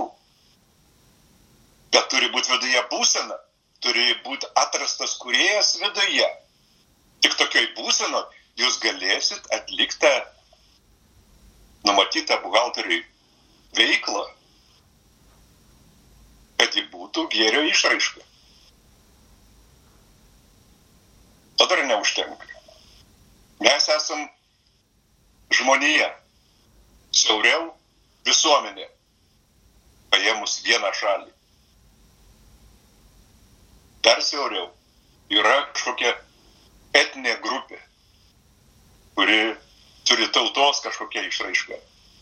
Bet turi būti viduje būsena, turi būti atrastas kūrėjas viduje. Tik tokioj būseno jūs galėsit atliktą numatytą buhalteriui veiklą, kad ji būtų gėrio išraiška. To dar neužtenka. Mes esam žmonija, siauriau visuomenė, paėmus vieną šalį. Dar siauriau yra kažkokia etinė grupė, kuri turi tautos kažkokią išraišką.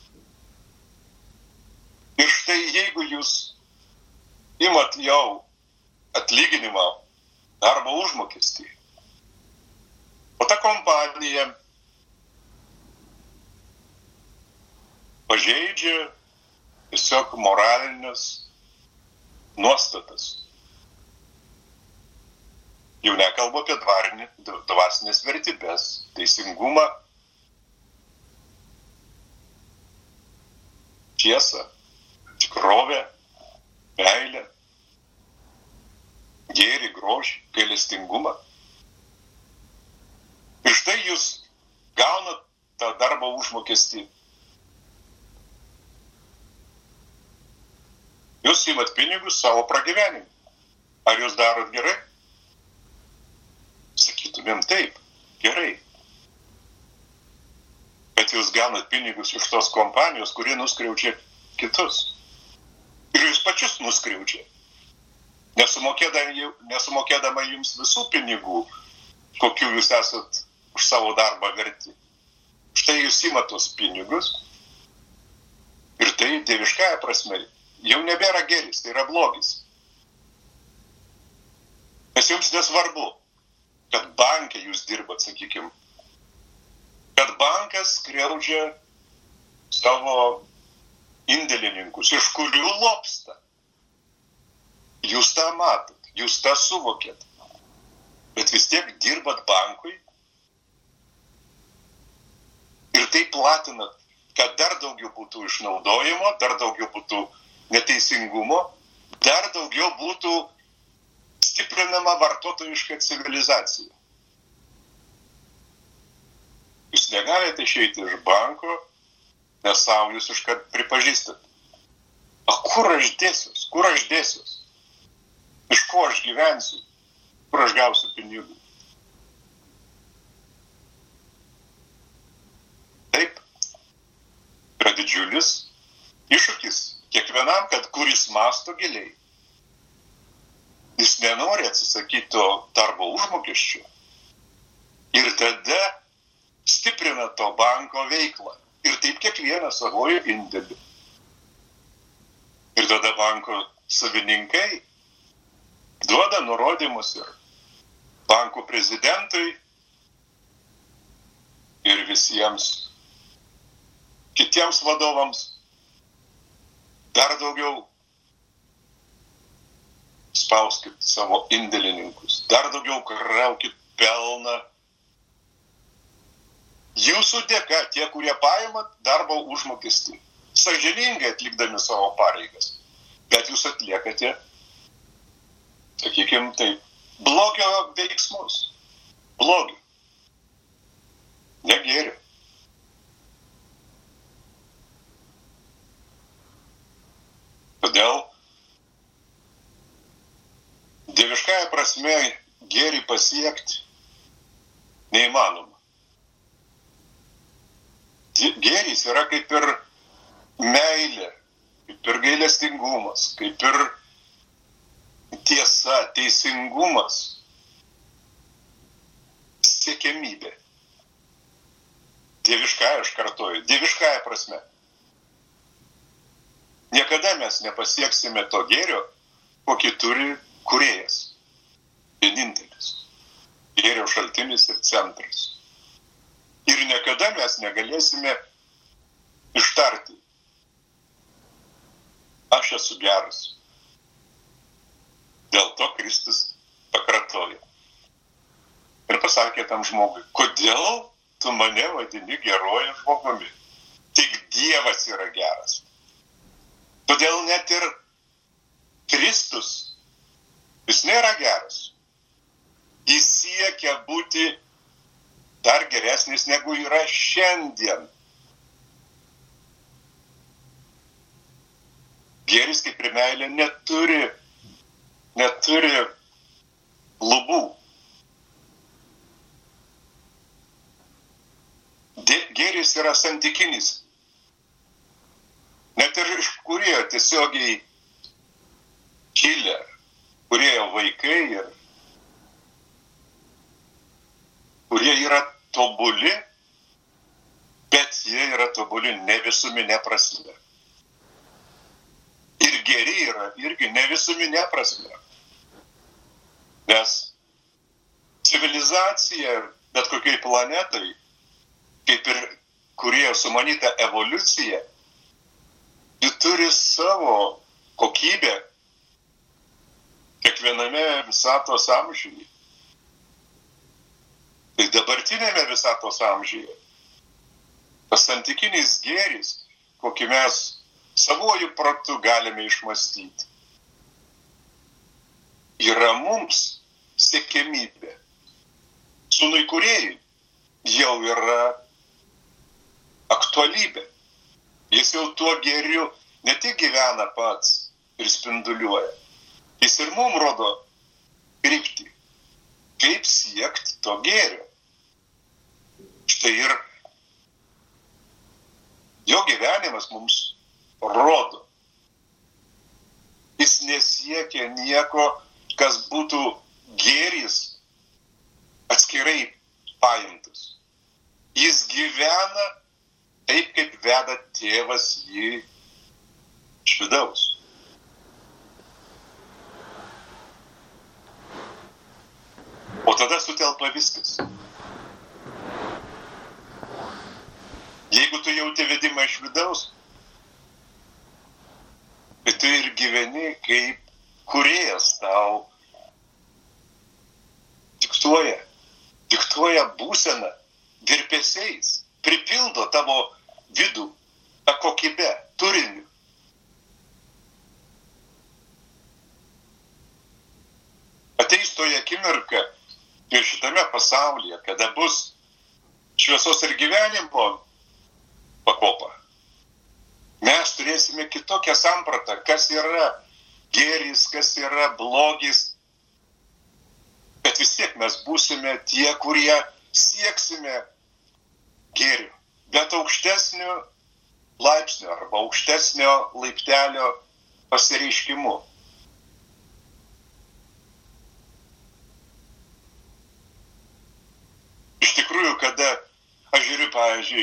Ir štai jeigu jūs imat jau atlyginimą, darbo užmokestį, o ta kompanija pažeidžia tiesiog moralinės nuostatas. Jau nekalbu apie dvasinės vertybės, teisingumą, tiesą, tikrovę, meilę, gėrį, grožį, gailestingumą. Ir štai jūs gaunat tą darbo užmokestį. Jūs imat pinigus savo pragyvenimui. Ar jūs darot gerai? Sakytumėm taip, gerai. Bet jūs gaunat pinigus iš tos kompanijos, kurie nuskriaudžia kitus. Ir jūs pačius nuskriaudžia. Nesumokėdama jums visų pinigų, kokių jūs esat už savo darbą verti. Štai jūs imat tos pinigus ir tai dieviškąja prasme jau nebėra gėris, tai yra blogis. Nes jums nesvarbu, kad banke jūs dirbat, sakykime, kad bankas skriaudžia savo indėlininkus, iš kurių lobsta. Jūs tą matot, jūs tą suvokėt, bet vis tiek dirbat bankui ir tai platinat, kad dar daugiau būtų išnaudojimo, dar daugiau būtų neteisingumo, dar daugiau būtų stiprinama vartotojiška civilizacija. Jūs negalite išeiti iš banko, nes savo jūs iškart pripažįstat. O kur aš dėsiuos? Kur aš dėsiuos? Iš ko aš gyvensiu? Kur aš gausiu pinigų? Taip, yra didžiulis iššūkis kiekvienam, kad kuris mąsto giliai. Jis nenori atsisakyti to darbo užmokesčio ir tada stiprina to banko veiklą. Ir taip kiekvieną savojo indėlį. Ir tada banko savininkai duoda nurodymus ir banko prezidentui ir visiems kitiems vadovams dar daugiau spauskit savo indėlininkus, dar daugiau kraukit pelną. Jūsų dėka, tie, kurie paima darbo užmokestį, sąžiningai atlikdami savo pareigas, bet jūs atliekate, sakykime, taip, blogio veiksmus. Blogio. Ne gėrio. Todėl dieviškąja prasme gėrį pasiekti neįmanoma. Gėris yra kaip ir meilė, kaip ir gailestingumas, kaip ir tiesa, teisingumas, siekiamybė. Dieviškąja, aš kartoju, dieviškąja prasme. Niekada mes nepasieksime to gėrio, kokį turi kūrėjas. Vienintelis. Gėrio šaltinis ir centras. Ir niekada mes negalėsime ištarti. Aš esu geras. Dėl to Kristus pakartojo. Ir pasakė tam žmogui, kodėl tu mane vadini geruoju žmogumi? Tik Dievas yra geras. Todėl net ir Kristus, jis nėra geras. Jis siekia būti dar geresnis negu yra šiandien. Gėris kaip ir meilė neturi lubų. Gėris yra santykinis. Net ir iš kūrėjo tiesiogiai kilę, kūrėjo vaikai ir kurie yra tobuli, bet jie yra tobuli ne visuminė prasme. Ir geri yra irgi ne visuminė prasme. Nes civilizacija bet kokiai planetai, kaip ir kūrėjo sumanyta evoliucija, ji turi savo kokybę kiekviename visatos amžiuje. Tai dabartinėme visatos amžiuje tas santykinis gėris, kokį mes savojų protu galime išmastyti, yra mums siekiamybė. Sūnui kūrėjui jau yra aktualybė. Jis jau tuo gėriu ne tik gyvena pats ir spinduliuoja, jis ir mums rodo kryptį, kaip siekti to gėrio. Štai ir jo gyvenimas mums rodo. Jis nesiekia nieko, kas būtų gėris atskirai paimtas. Jis gyvena taip, kaip veda tėvas jį iš vidaus. O tada sutelpa viskas. Jeigu tu jauti vedimą iš vidaus, tai tu ir gyveni kaip kūrėjas tau diktuoja būseną virpesiais, pripildo tavo vidų tą kokybę, turiniu. Ateis toje akimirka ir šitame pasaulyje, kada bus šviesos ir gyvenimo pakopa, mes turėsime kitokią sampratą, kas yra gėris, kas yra blogis. Bet vis tiek mes būsime tie, kurie sieksime gėrio. Bet aukštesnio laipsnio arba aukštesnio laiptelio pasireiškimu. Iš tikrųjų, kada aš žiūriu, pavyzdžiui,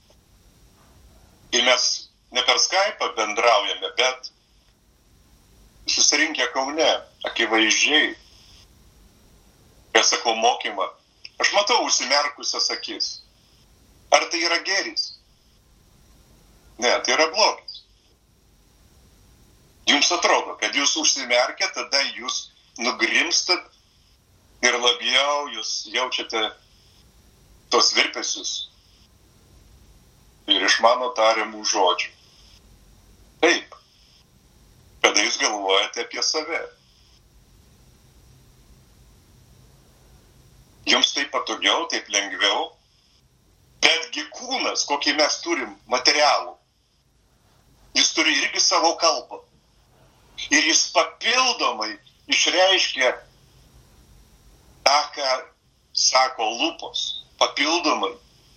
kai mes ne per Skype'ą bendraujame, bet susirinkę Kaune, akivaizdžiai, kai sakau mokymą, aš matau užsimerkusias akis. Ar tai yra gėris? Ne, tai yra blogis. Jums atrodo, kad jūs užsimerkę, tada jūs nugrimstat ir labiau jūs jaučiate tos virpesius ir iš mano tariamų žodžių. Taip, kada jūs galvojate apie save. Jums taip patogiau, taip lengviau, betgi kūnas, kokį mes turim materialų, jis turi irgi savo kalbą. Ir jis papildomai išreiškia tą, ką sako lūpos. Papildomai.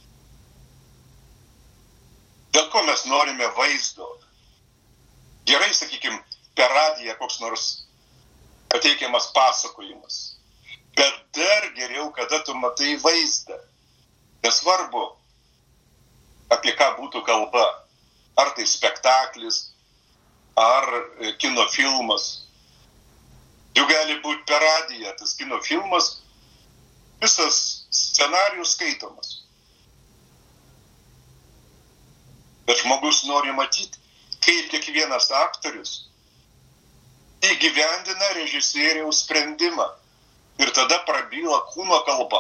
Dėl ko mes norime vaizdo? Gerai, sakykime, per radiją koks nors pateikiamas pasakojimas. Bet dar geriau, kada tu matai vaizdą. Nesvarbu, apie ką būtų kalba. Ar tai spektaklis, ar kino filmas. Jau gali būti per radiją, tas kino filmas, visas scenarijus skaitomas. Bet žmogus nori matyti, kaip kiekvienas aktorius įgyvendina režisieriaus sprendimą ir tada prabyla kūno kalba.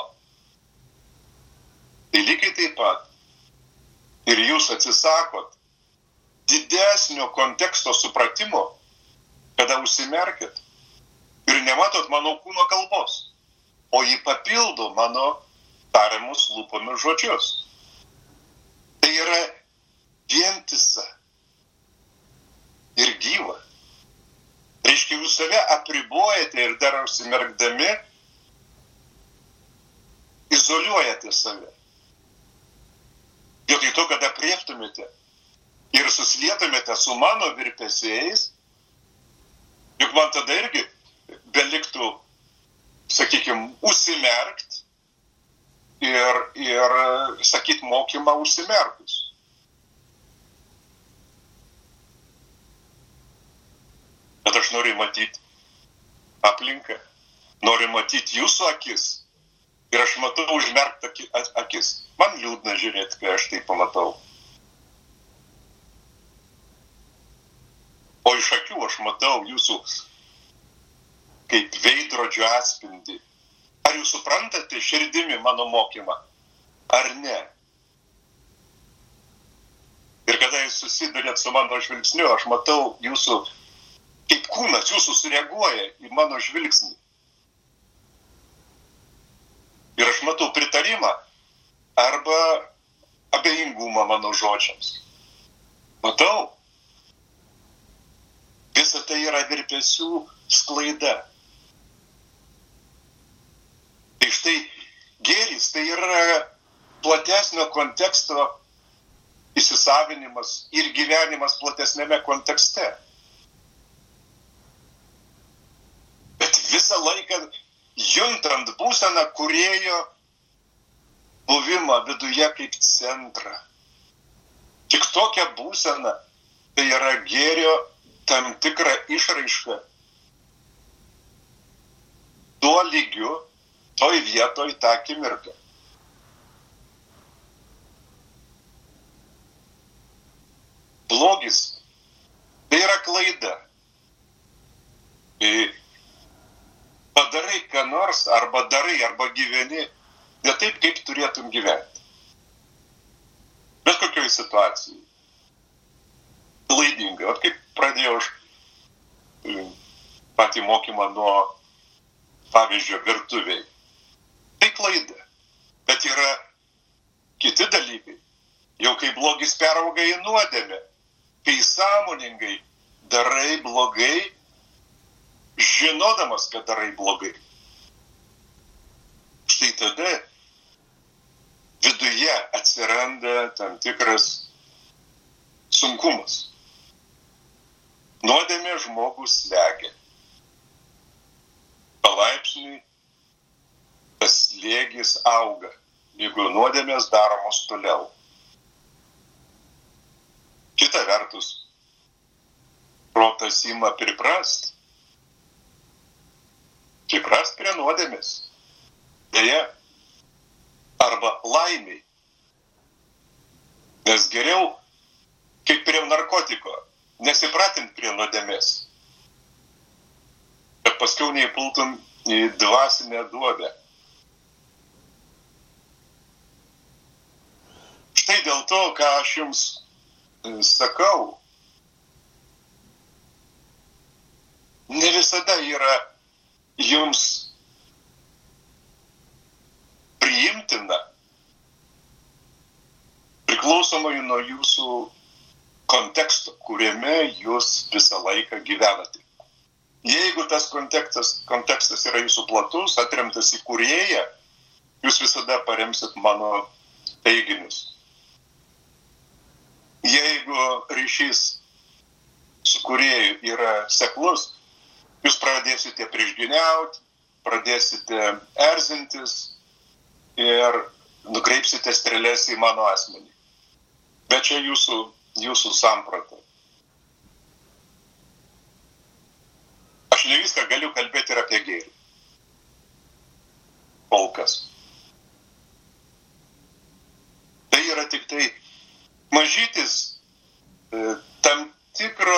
Tai lygiai taip pat. Ir jūs atsisakot didesnio konteksto supratimo, kada užsimerkit ir nematot mano kūno kalbos, o jį papildo mano tariamus lūpomis žodžius. Tai yra vientisa ir gyva. Reiškia, jūs save apribojate ir dar užsimerkdami izoliuojate save. Vietoj to, kad apriektumėte ir susilietumėte su mano virpesiais, juk man tada irgi beliktų, sakykime, užsimerkt ir sakyt mokymą užsimerkus. Bet aš noriu matyti aplinką, noriu matyti jūsų akis ir aš matau užmerktą akis. Man liūdna žiūrėti, kai aš tai pamatau. O iš akių aš matau jūsų kaip veidrodžio atspindį. Ar jūs suprantate širdimi mano mokymą, ar ne? Ir kada jūs susidurėt su mano žvilgsniu, aš matau jūsų, kaip kūnas jūsų sureaguoja į mano žvilgsnį. Ir aš matau pritarimą arba abejingumą mano žodžiams. Matau. Visa tai yra virpesių sklaida. Tai štai gėris tai yra platesnio konteksto įsisavinimas ir gyvenimas platesnėme kontekste. Bet visą laiką juntant būseną kūrėjo buvimą viduje kaip centrą. Tik tokia būsena tai yra gėrio tam tikra išraiška. Tuo lygiu, toj vietoj tą akimirką. Blogis tai yra klaida. Padarai ką nors, arba darai, arba gyveni ne taip, kaip turėtum gyventi. Bet kokioj situacijai. Klaidinga. Vat kaip pradėjau aš patį mokymą nuo pavyzdžio virtuviai. Tai klaida. Bet yra kiti dalykai. Jau kai blogis perauga į nuodėmę, kai sąmoningai darai blogai žinodamas, kad darai blogai. Štai tada viduje atsiranda tam tikras sunkumas. Nuodėmė žmogus slegia. Palaipsniui tas slėgis auga, jeigu nuodėmės daromos toliau. Kita vertus, protas ima priprast prie nuodėmės. Deja, arba laimiai. Nes geriau, kaip prie narkotiko, nesipratint prie nuodėmės. Bet paskiau neįpultum į dvasinę duobę. Štai dėl to, ką aš jums sakau, ne visada yra jums priimtina, priklausomai nuo jūsų konteksto, kuriame jūs visą laiką gyvenate. Jeigu tas kontekstas yra jūsų platus, atremtas į kūrėją, jūs visada paremsit mano teiginius. Jeigu ryšys su kūrėju yra seklus, jūs pradėsite priešgyniauti, pradėsite erzintis ir nukreipsite strėles į mano asmenį. Bet čia jūsų samprata. Aš ne viską galiu kalbėti ir apie gėrį. Kol kas. Tai yra tik tai mažytis tam tikro,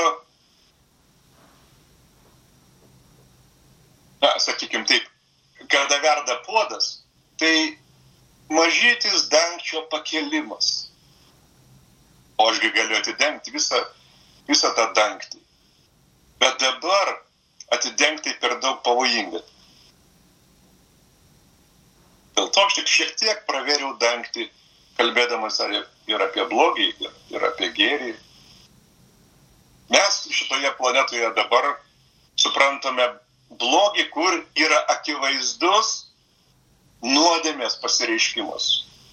sakykim taip, kada verda puodas, tai mažytis dangčio pakelimas. O ašgi galiu atidengti visą tą dangtį. Bet dabar atidengti per daug pavojinga. Dėl to aš tik šiek tiek pravėriau dangtį, kalbėdamas ir apie blogį, ir apie gėrį. Mes šitoje planetoje dabar suprantame blogį, kur yra akivaizdus nuodėmės pasireiškimas.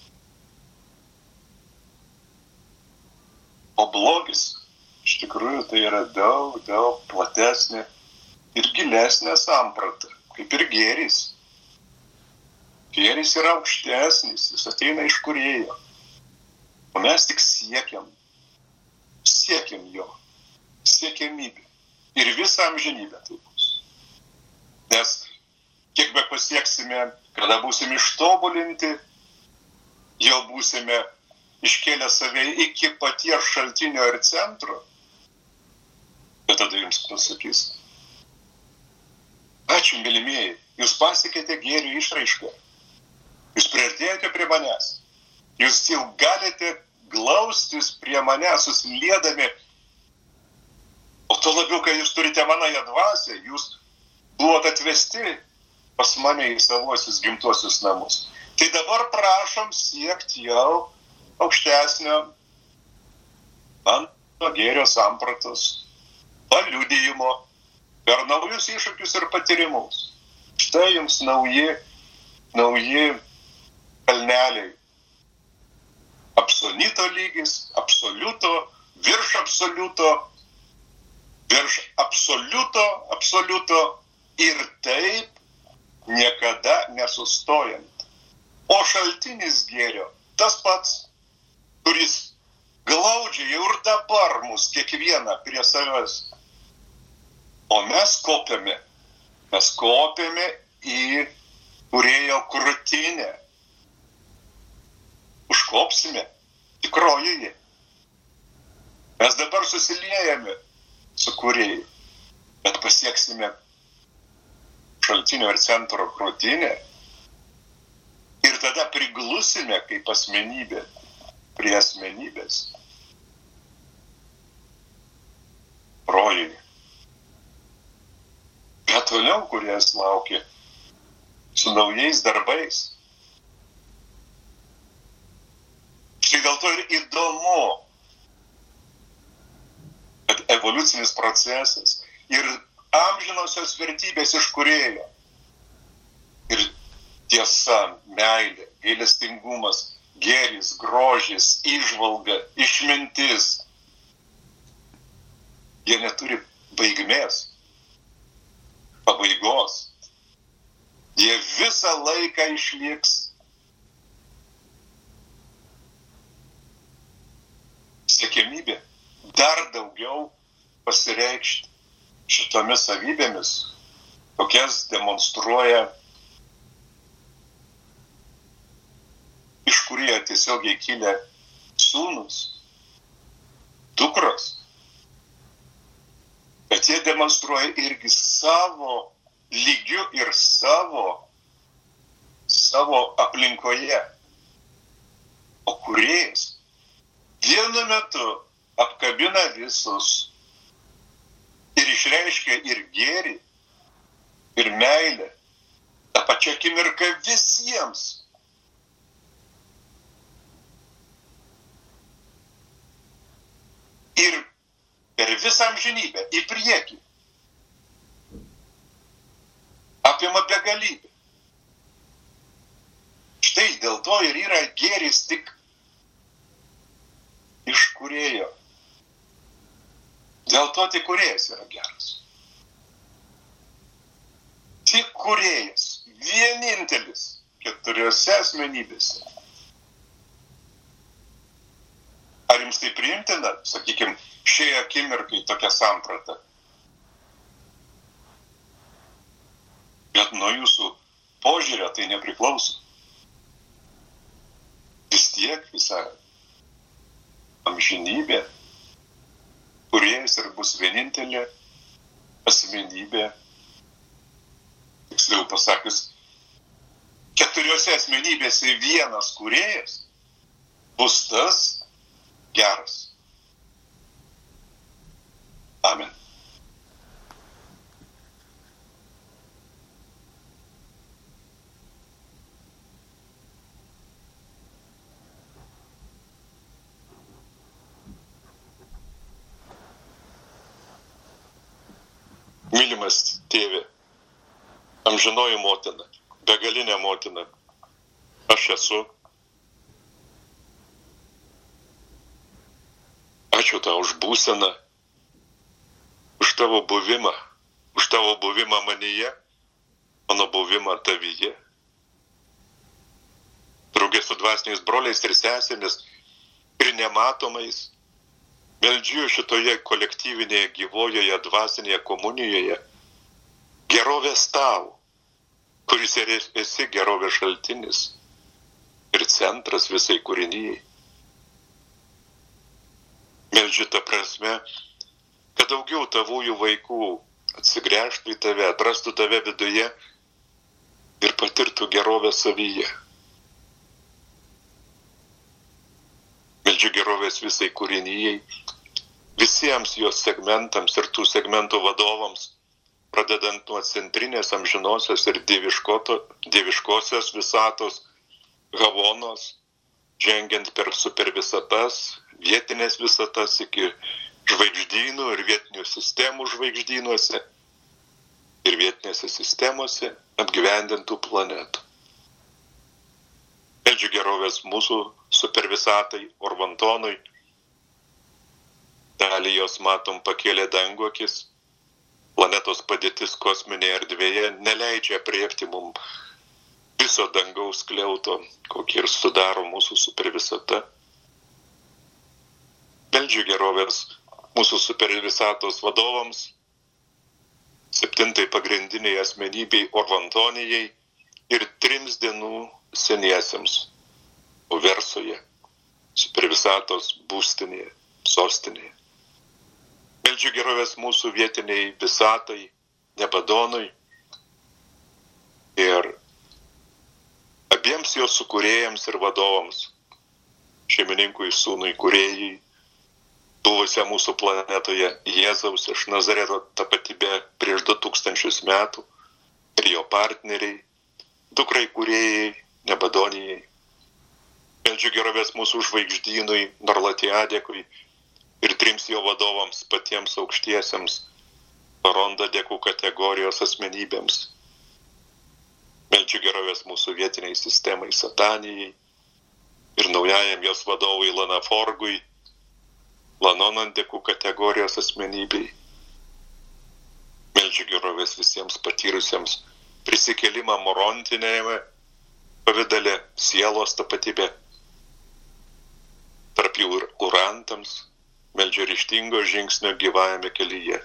O blogis, iš tikrųjų, tai yra daug platesnė ir gilesnė samprata, kaip ir gėris. Gėris yra aukštesnis, jis ateina iš kūrėjo. O mes tik siekiam jo, siekiamybė. Ir visą amžinybę tai bus. Nes kiek be pasieksime, kada būsime ištobulinti, jau būsime iškėlę save iki paties šaltinio ir centro. Bet tada jums pasakys: ačiū, mylimieji, jūs pasiekėte gėrio išraišką. Jūs priartėjote prie manęs. Jūs jau galite glaustis prie manęs, susiliedami. O to labiau, kai jūs turite manąją dvasią, jūs buvote atvesti pas mane į savuosius gimtuosius namus. Tai dabar prašom siekti jau aukštesnio mano gėrio sampratos paliudijimo per naujus iššūkius ir patyrimus. Štai jums nauji kalneliai. Absolito lygis, virš absoliuto ir taip niekada nesustojant. O šaltinis gėrio tas pats, kuris glaudžia jau ir dabar mus kiekvieną prie savęs. O mes kopiame į kūrėjo krūtinę. Užkopsime tikrojoje. Mes dabar susiliejame su kūrėju, bet pasieksime šaltinio ir centro krūtinę ir tada priglusime kaip asmenybė prie asmenybės. Rojuje. Bet toliau kūrėjas laukia su naujais darbais. Štai dėl to ir įdomu, kad evoliucinis procesas ir amžinosios vertybės iš Kūrėjo. Ir tiesa, meilė, gailestingumas, gėris, grožis, įžvalga, išmintis. Jie neturi baigmės, pabaigos. Jie visą laiką išliks. Siekiamybė dar daugiau pasireikšti šitomis savybėmis, kokias demonstruoja iš Kūrėjo tiesiogiai kilę sūnus, dukros. Bet jie demonstruoja irgi savo lygiu ir savo aplinkoje. O Kūrėjas vienu metu apkabina visus ir išreiškia ir gėrį, ir meilę, tą pačią akimirką visiems. Ir per visą amžinybę į priekį apima begalybę. Štai dėl to ir yra gėris tik iš Kūrėjo. Dėl to tik Kūrėjas yra geras. Tik Kūrėjas, vienintelis 4 asmenybėse. Ar jums tai priimtina, sakykime, šiai akimirkai tokia samprata? Bet nuo jūsų požiūrio tai nepriklauso. Vis tiek visą amžinybė Kūrėjas ir bus vienintelė asmenybė, tiksliau pasakius, 4 asmenybėse vienas Kūrėjas bus tas geras. Amen. Mylimas tėve, amžinoji motina, begalinė motina, aš esu. Ačiū tau už būseną, už tavo buvimą manyje, mano buvimą tavyje. Draugė su dvasiniais broliais ir sesėmis ir nematomais, meldžiu šitoje kolektyvinėje gyvojoje dvasinėje komunijoje gerovės tau, kuris esi gerovės šaltinis ir centras visai kūrinijai. Meldžiu tą prasme, kad daugiau tavųjų vaikų atsigręžtų į tave, atrastų tave viduje ir patirtų gerovę savyje. Meldžiu gerovės visai kūrinijai, visiems jos segmentams ir tų segmentų vadovams, pradedant nuo centrinės amžinosios ir dieviškosios visatos, Havonos, žengiant per supervisatas, vietinės visatas iki žvaigždynų ir vietinių sistemų žvaigždynuose ir vietinėse sistemose apgyvendintų planetų. Meldžiu gerovės mūsų supervisatai Orvantonui. Dalį jos matom pakėlė dangų akis. Planetos padėtis kosminėje erdvėje neleidžia apriepti mums viso dangaus skliauto, kokį ir sudaro mūsų supervisata. Meldžiu gerovės mūsų supervisatos vadovams, 7 pagrindiniai asmenybei Orvantonijai ir 3 dienų seniesiems Uversoje, supervisatos būstinėje, sostinėje. Meldžiu gerovės mūsų vietiniai visatai, Nebadonui ir abiems jos sukūrėjams ir vadovams, šeimininkui, sūnui, kūrėjai, buvusią mūsų planetoje Jėzaus iš Nazareto tapatybę prieš 2000 metų ir jo partneriai, dukrai kūrėjai, Nebadonijai. Meldžiu gerovės mūsų žvaigždynui, Narlatiadekui ir 3 jo vadovams, patiems aukštiesiems, Ronda dėkų kategorijos asmenybėms. Meldžiu gerovės mūsų vietiniai sistemai Satanijai ir naujajam jos vadovui Lanaforgui, Lanonan dėkų kategorijos asmenybei. Meldžiu gerovės visiems patyrusiems prisikėlimą morontinėme pavidale sielos tapatybė. Tarp jų ir kurantams meldžiu ryžtingo žingsnio gyvajame kelyje.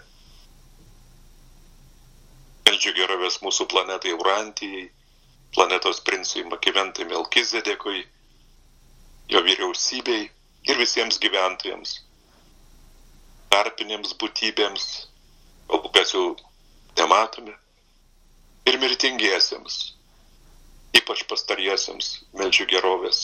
Meldžiu gerovės mūsų planetai Urantijai, planetos princui Makiventai Melkizedekui, jo vyriausybei ir visiems gyventojams, tarpinėms būtybėms, kol kas jau nematome, ir mirtingiesiems, ypač pastariesiems meldžiu gerovės,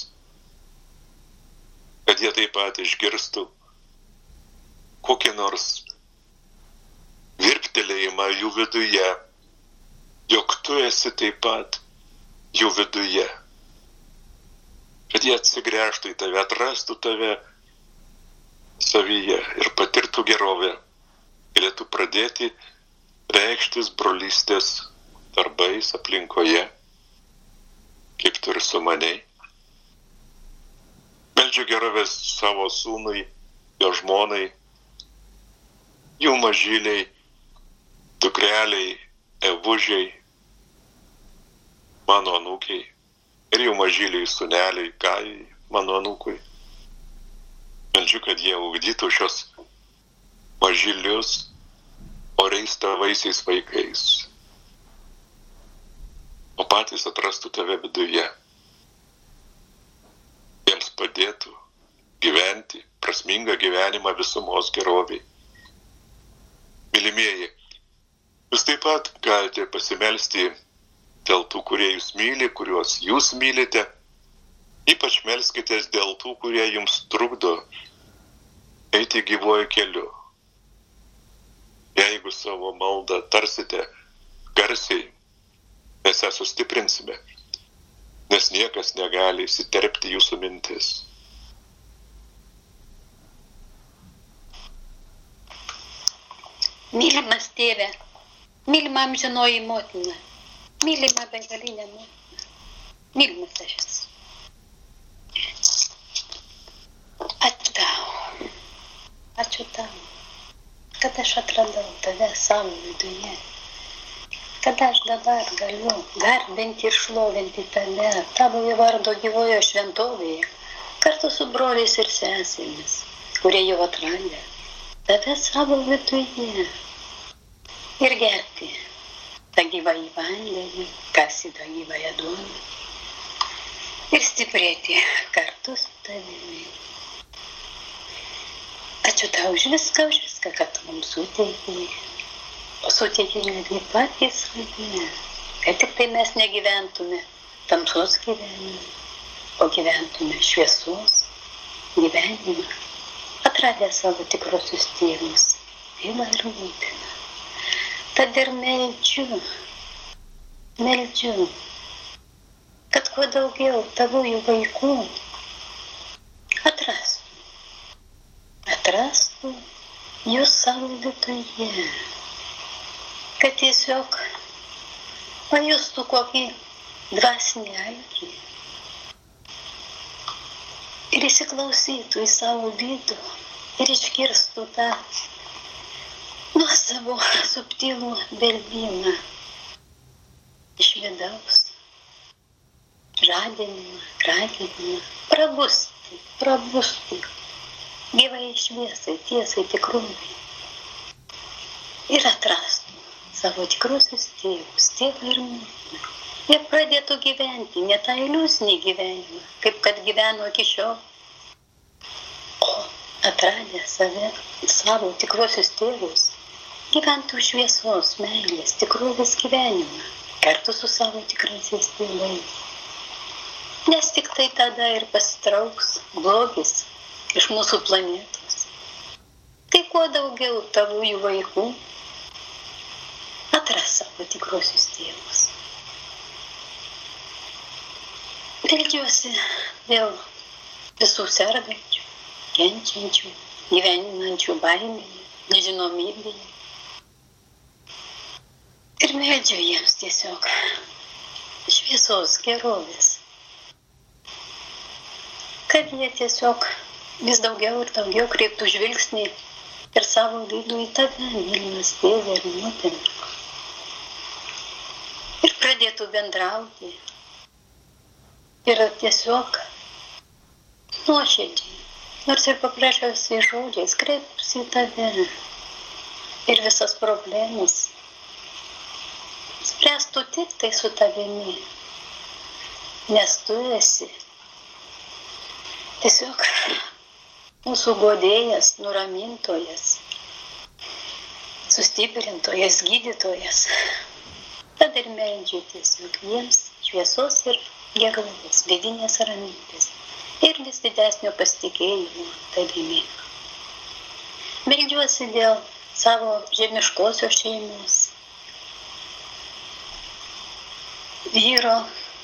kad jie taip pat išgirstų kokį nors virptelėjimą jų viduje, jog tu esi taip pat jų viduje. Kad jie atsigręžtų į tave, atrastų tave savyje ir patirtų gerovę. Galėtų pradėti reikštis brolystės darbais aplinkoje, kaip tu ir sumaniai. Meldžiu gerovės savo sūnui, jo žmonai, jų mažyliai, dukreliai, evužiai, mano anūkiai ir jų mažyliai sūneliai, Kajai, mano anūkui. Meldžiu, kad jie ugdytų šios mažylius oriais tavaisiais vaikais, o patys atrastų tave viduje. Jiems padėtų gyventi prasmingą gyvenimą visumos geroviai. Mylimieji, jūs taip pat galite pasimelsti dėl tų, kurie jūs myli, kuriuos jūs mylite. Ypač melskitės dėl tų, kurie jums trukdo eiti gyvuoju keliu. Jeigu savo maldą tarsite garsiai, mes ją sustiprinsime, nes niekas negali įsiterpti jūsų mintis. Mylimas tėve, mylima amžinoji motina, mylima begalinė motina, mylimas aš esu. Ačiū tau, kad aš atradau tave savo viduje, kad aš dabar galiu garbinti ir šlovinti tave, tavo vardo gyvojo šventovėje, kartu su broliais ir sesėmis, kurie jau atradė tave savo viduje. Ir gerti tą gyvąjį vandenį, kasį tą gyvąją duoną ir stiprėti kartu su tavimi. Ačiū tau už viską, kad tu mums suteikė. O suteikė netgi patį save, kad tik tai mes negyventume tamsos gyvenimą, o gyventume šviesos gyvenimą, atradę savo tikrosius tėvus, tėvą ir motiną. Tad ir meldžiu, kad kuo daugiau tavųjų vaikų atrastų jūs savo viduje, kad tiesiog pajustų kokį dvasinį alkį ir įsiklausytų į savo vidų ir išgirstų tą nuostabų subtilų belbimą iš vidaus, žadinimą, raginimą, prabusti gyvai šviesai, tiesai, tikrumai ir atrastų savo tikrusius tėvus, tėvą ir motiną. Jie pradėtų gyventi ne tą iliuzinį gyvenimą, kaip kad gyveno iki šiol, o atradę savo tikruosius tėvus, gyventų šviesos, meilės, tikrovės gyvenimą, kartu su savo tikraisiais tėvais. Nes tik tai tada ir pasitrauks blogis iš mūsų planetos. Tai kuo daugiau tavųjų vaikų atras savo tikrosius tėvus. Meldžiuosi dėl visų sergančių, kenčiančių, gyvenančių baimėje, nežinomybėje. Ir meldžiu jiems tiesiog šviesos, gerovės. Kad jie tiesiog vis daugiau ir daugiau kreiptų žvilgsnį ir savo vidų į tave, mylimas tėve ir motina. Ir pradėtų bendrauti. Ir tiesiog nuoširdžiai, nors ir paprasčiausiai žodžiais, kreiptųsi į tave. Ir visas problemas spręstų tik tai su tavimi. Nes tu esi tiesiog mūsų guodėjas, nuramintojas, sustiprintojas, gydytojas. Tad ir meldžiu tiesiog jiems šviesos ir gerovės, vidinės ramybės ir vis didesnio pasitikėjimo tavimi. Meldžiuosi dėl savo žemiškosios šeimos, vyro,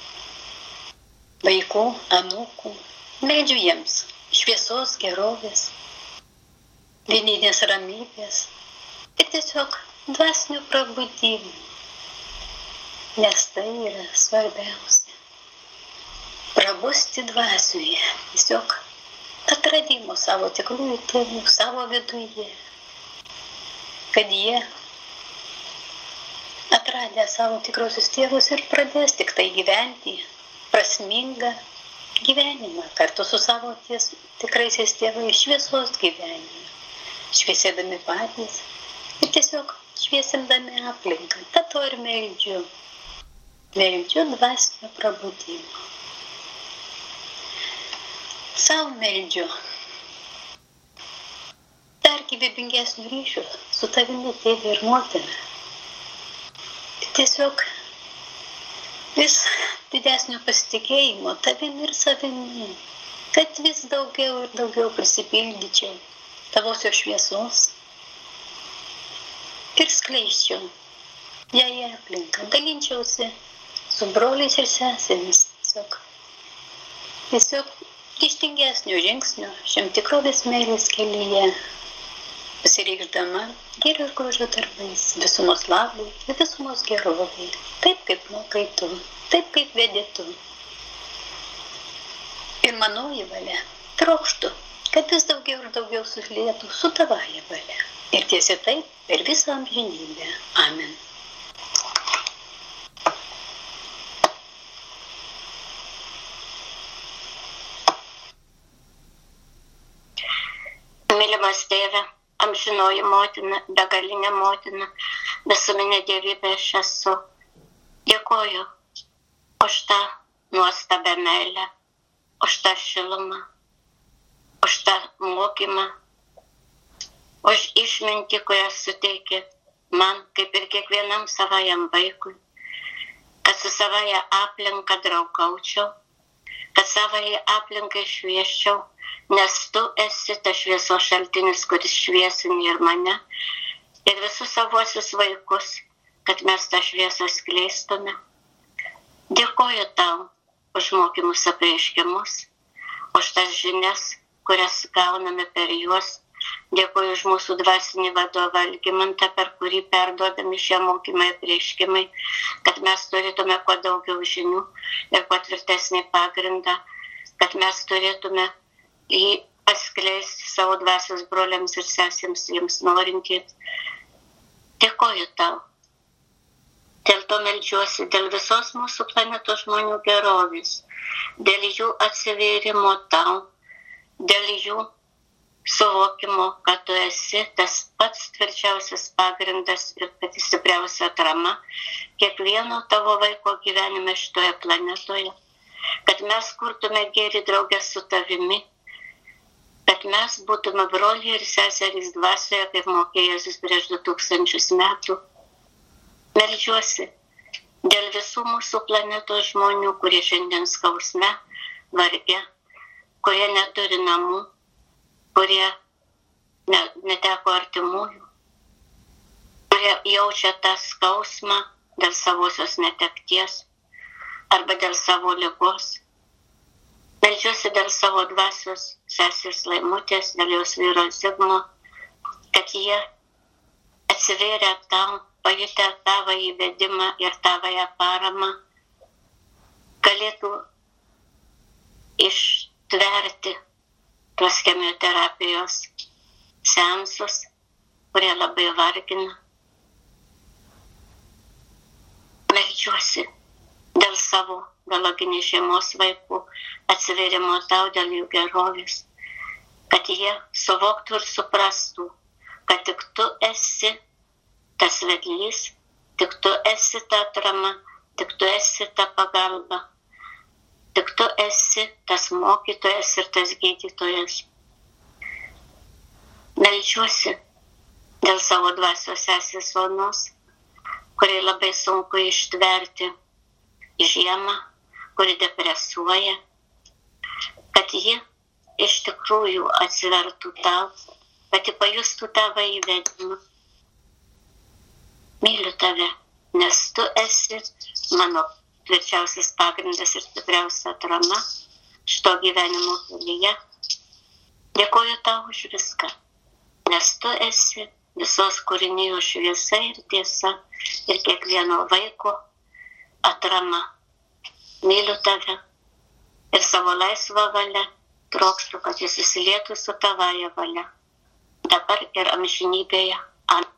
vaikų, anūkų. Meldžiu jiems šviesos, gerovės, vidinės ramybės ir tiesiog dvasinio prabudimo, nes tai yra svarbiausia. Prabusti dvasioje, tiesiog atradimo savo tikrųjų tėvų, savo viduje, kad jie atradę savo tikrosius tėvus ir pradės tik tai gyventi prasmingą gyvenimą kartu su savo tikraisiais tėvais, šviesos gyvenimą, šviesėdami patys ir tiesiog šviesindami aplinką. Tad to ir meldžiu dvasinio prabudimo. Sau meldžiu dar gyvybingesnių ryšių su tavimi, tėve ir motina. Tiesiog vis didesnio pasitikėjimo tavimi ir savimi, kad vis daugiau ir daugiau prisipildyčiau tavosios šviesos ir skleisčiau ją į aplinką, dalinčiausi su broliais ir sesėmis, tiesiog ryžtingesnio žingsnio šiam tikrovės meilės kelyje, pasireikšdama gėrio ir grožio darbais, visumos labui ir visumos gerovai, taip kaip mokai tu, taip kaip vedi tu. Ir manoji valia trokštų, kad vis daugiau ir daugiau susilietų su tavąja valia. Ir tiesiai taip per visą amžinybę. Amen. Mylimas tėve, amžinoji motina, begalinė motina, visuminė dievybė aš esu. Dėkoju už tą nuostabią meilę, už tą šilumą, už tą mokymą, už išmintį, kurią suteikė man, kaip ir kiekvienam savajam vaikui, kad su savaja aplinka draugaučiau, kad savai aplinkai šviesčiau, nes tu esi tas šviesos šaltinis, kuris šviesini ir mane, ir visus savuosius vaikus, kad mes tą šviesą skleistume. Dėkoju tau už mokymus apreiškimus, už tas žinias, kurias gauname per juos. Dėkoju už mūsų dvasinį vadovą Algimantą, per kurį perduodami šie mokymai apreiškimai, kad mes turėtume kuo daugiau žinių ir kuo tvirtesnį pagrindą, kad mes turėtume jį paskleisti savo dvasios broliams ir sesėms, jiems norintiems. Dėkoju tau. Dėl to meldžiuosi dėl visos mūsų planetos žmonių gerovės, dėl jų atsivėrimo tau, dėl jų suvokimo, kad tu esi tas pats tvirčiausias pagrindas ir pati stipriausia atrama kiekvieno tavo vaiko gyvenime šitoje planetoje, kad mes kurtume gėrį draugę su tavimi, kad mes būtume broliai ir seserys dvasioje, kaip mokė Jėzus prieš 2000 metų. Meldžiuosi dėl visų mūsų planetos žmonių, kurie šiandien skausme, varge, kurie neturi namų, kurie neteko artimųjų, kurie jaučia tą skausmą dėl savosios netekties arba dėl savo ligos. Meldžiuosi dėl savo dvasios sesės Laimutės, dėl jos vyro Zigmo, kad jie atsivėrė tau pajutę tavo įvedimą ir tavąją paramą, galėtų ištverti tuos chemioterapijos seansus, kurie labai vargina. Meldžiuosi dėl savo biologinės šeimos vaikų atsivėrimo tau, dėl jų gerovės, kad jie suvoktų ir suprastų, kad tik tu esi tas vedlys, tik tu esi ta atrama, tik tu esi ta pagalba, tik tu esi tas mokytojas ir tas gydytojas. Meldžiuosi dėl savo dvasios sesės Onos, kuriai labai sunku ištverti žiemą, kuri depresuoja, kad ji iš tikrųjų atsivertų tau, kad ji pajustų tavo įvedimą. Myliu tave, nes tu esi mano tvirčiausias pagrindas ir stipriausia atrama šito gyvenimo kelyje. Dėkoju tau už viską, nes tu esi visos kūrinijos šviesa ir tiesa ir kiekvieno vaiko atrama. Myliu tave ir savo laisvą valią trokštu, kad jis susilietų su tavąja valia, dabar ir amžinybėje. Amen.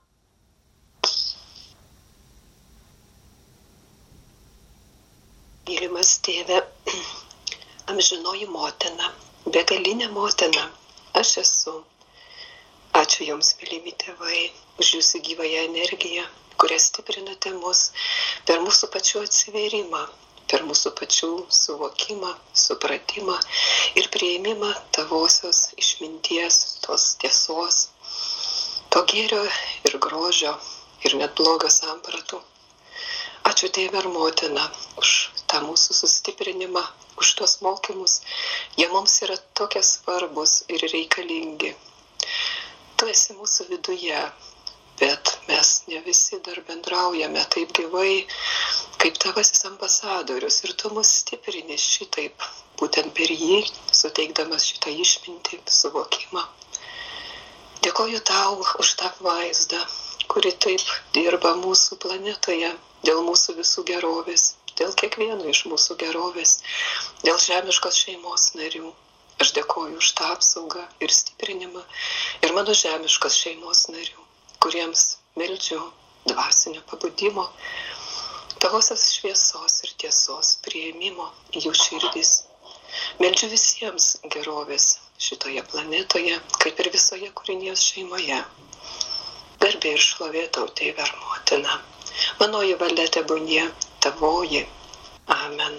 Mylimas Tėve, amžinoji motina, begalinė motina, aš esu. Ačiū Jums, mylimi tėvai, už Jūsų gyvąją energiją, kurią stiprinate mus per mūsų pačių atsivėrimą, per mūsų pačių suvokimą, supratimą ir priėmimą tavosios išminties, tos tiesos, to gėrio ir grožio ir net blogio sampratų. Ačiū Tėve ir motina už tą mūsų sustiprinimą, už tuos mokymus. Jie mums yra tokie svarbus ir reikalingi. Tu esi mūsų viduje, bet mes ne visi dar bendraujame taip gyvai, kaip tavasis ambasadorius. Ir tu mus stiprini šitaip, būtent per jį, suteikdamas šitą išmintį, suvokimą. Dėkoju tau už tą vaizdą, kuri taip dirba mūsų planetoje, dėl mūsų visų gerovės, dėl kiekvieno iš mūsų gerovės, dėl žemiškos šeimos narių. Aš dėkoju už tą apsaugą ir stiprinimą ir mano žemiškos šeimos narių, kuriems meldžiu dvasinio pabudimo, tavosios šviesos ir tiesos priėmimo į jų širdis. Meldžiu visiems gerovės šitoje planetoje, kaip ir visoje kūrinijos šeimoje. Garbė ir šlovė tau, Tėve ir motina. Manoji valia tebūnie tavoji. Amen.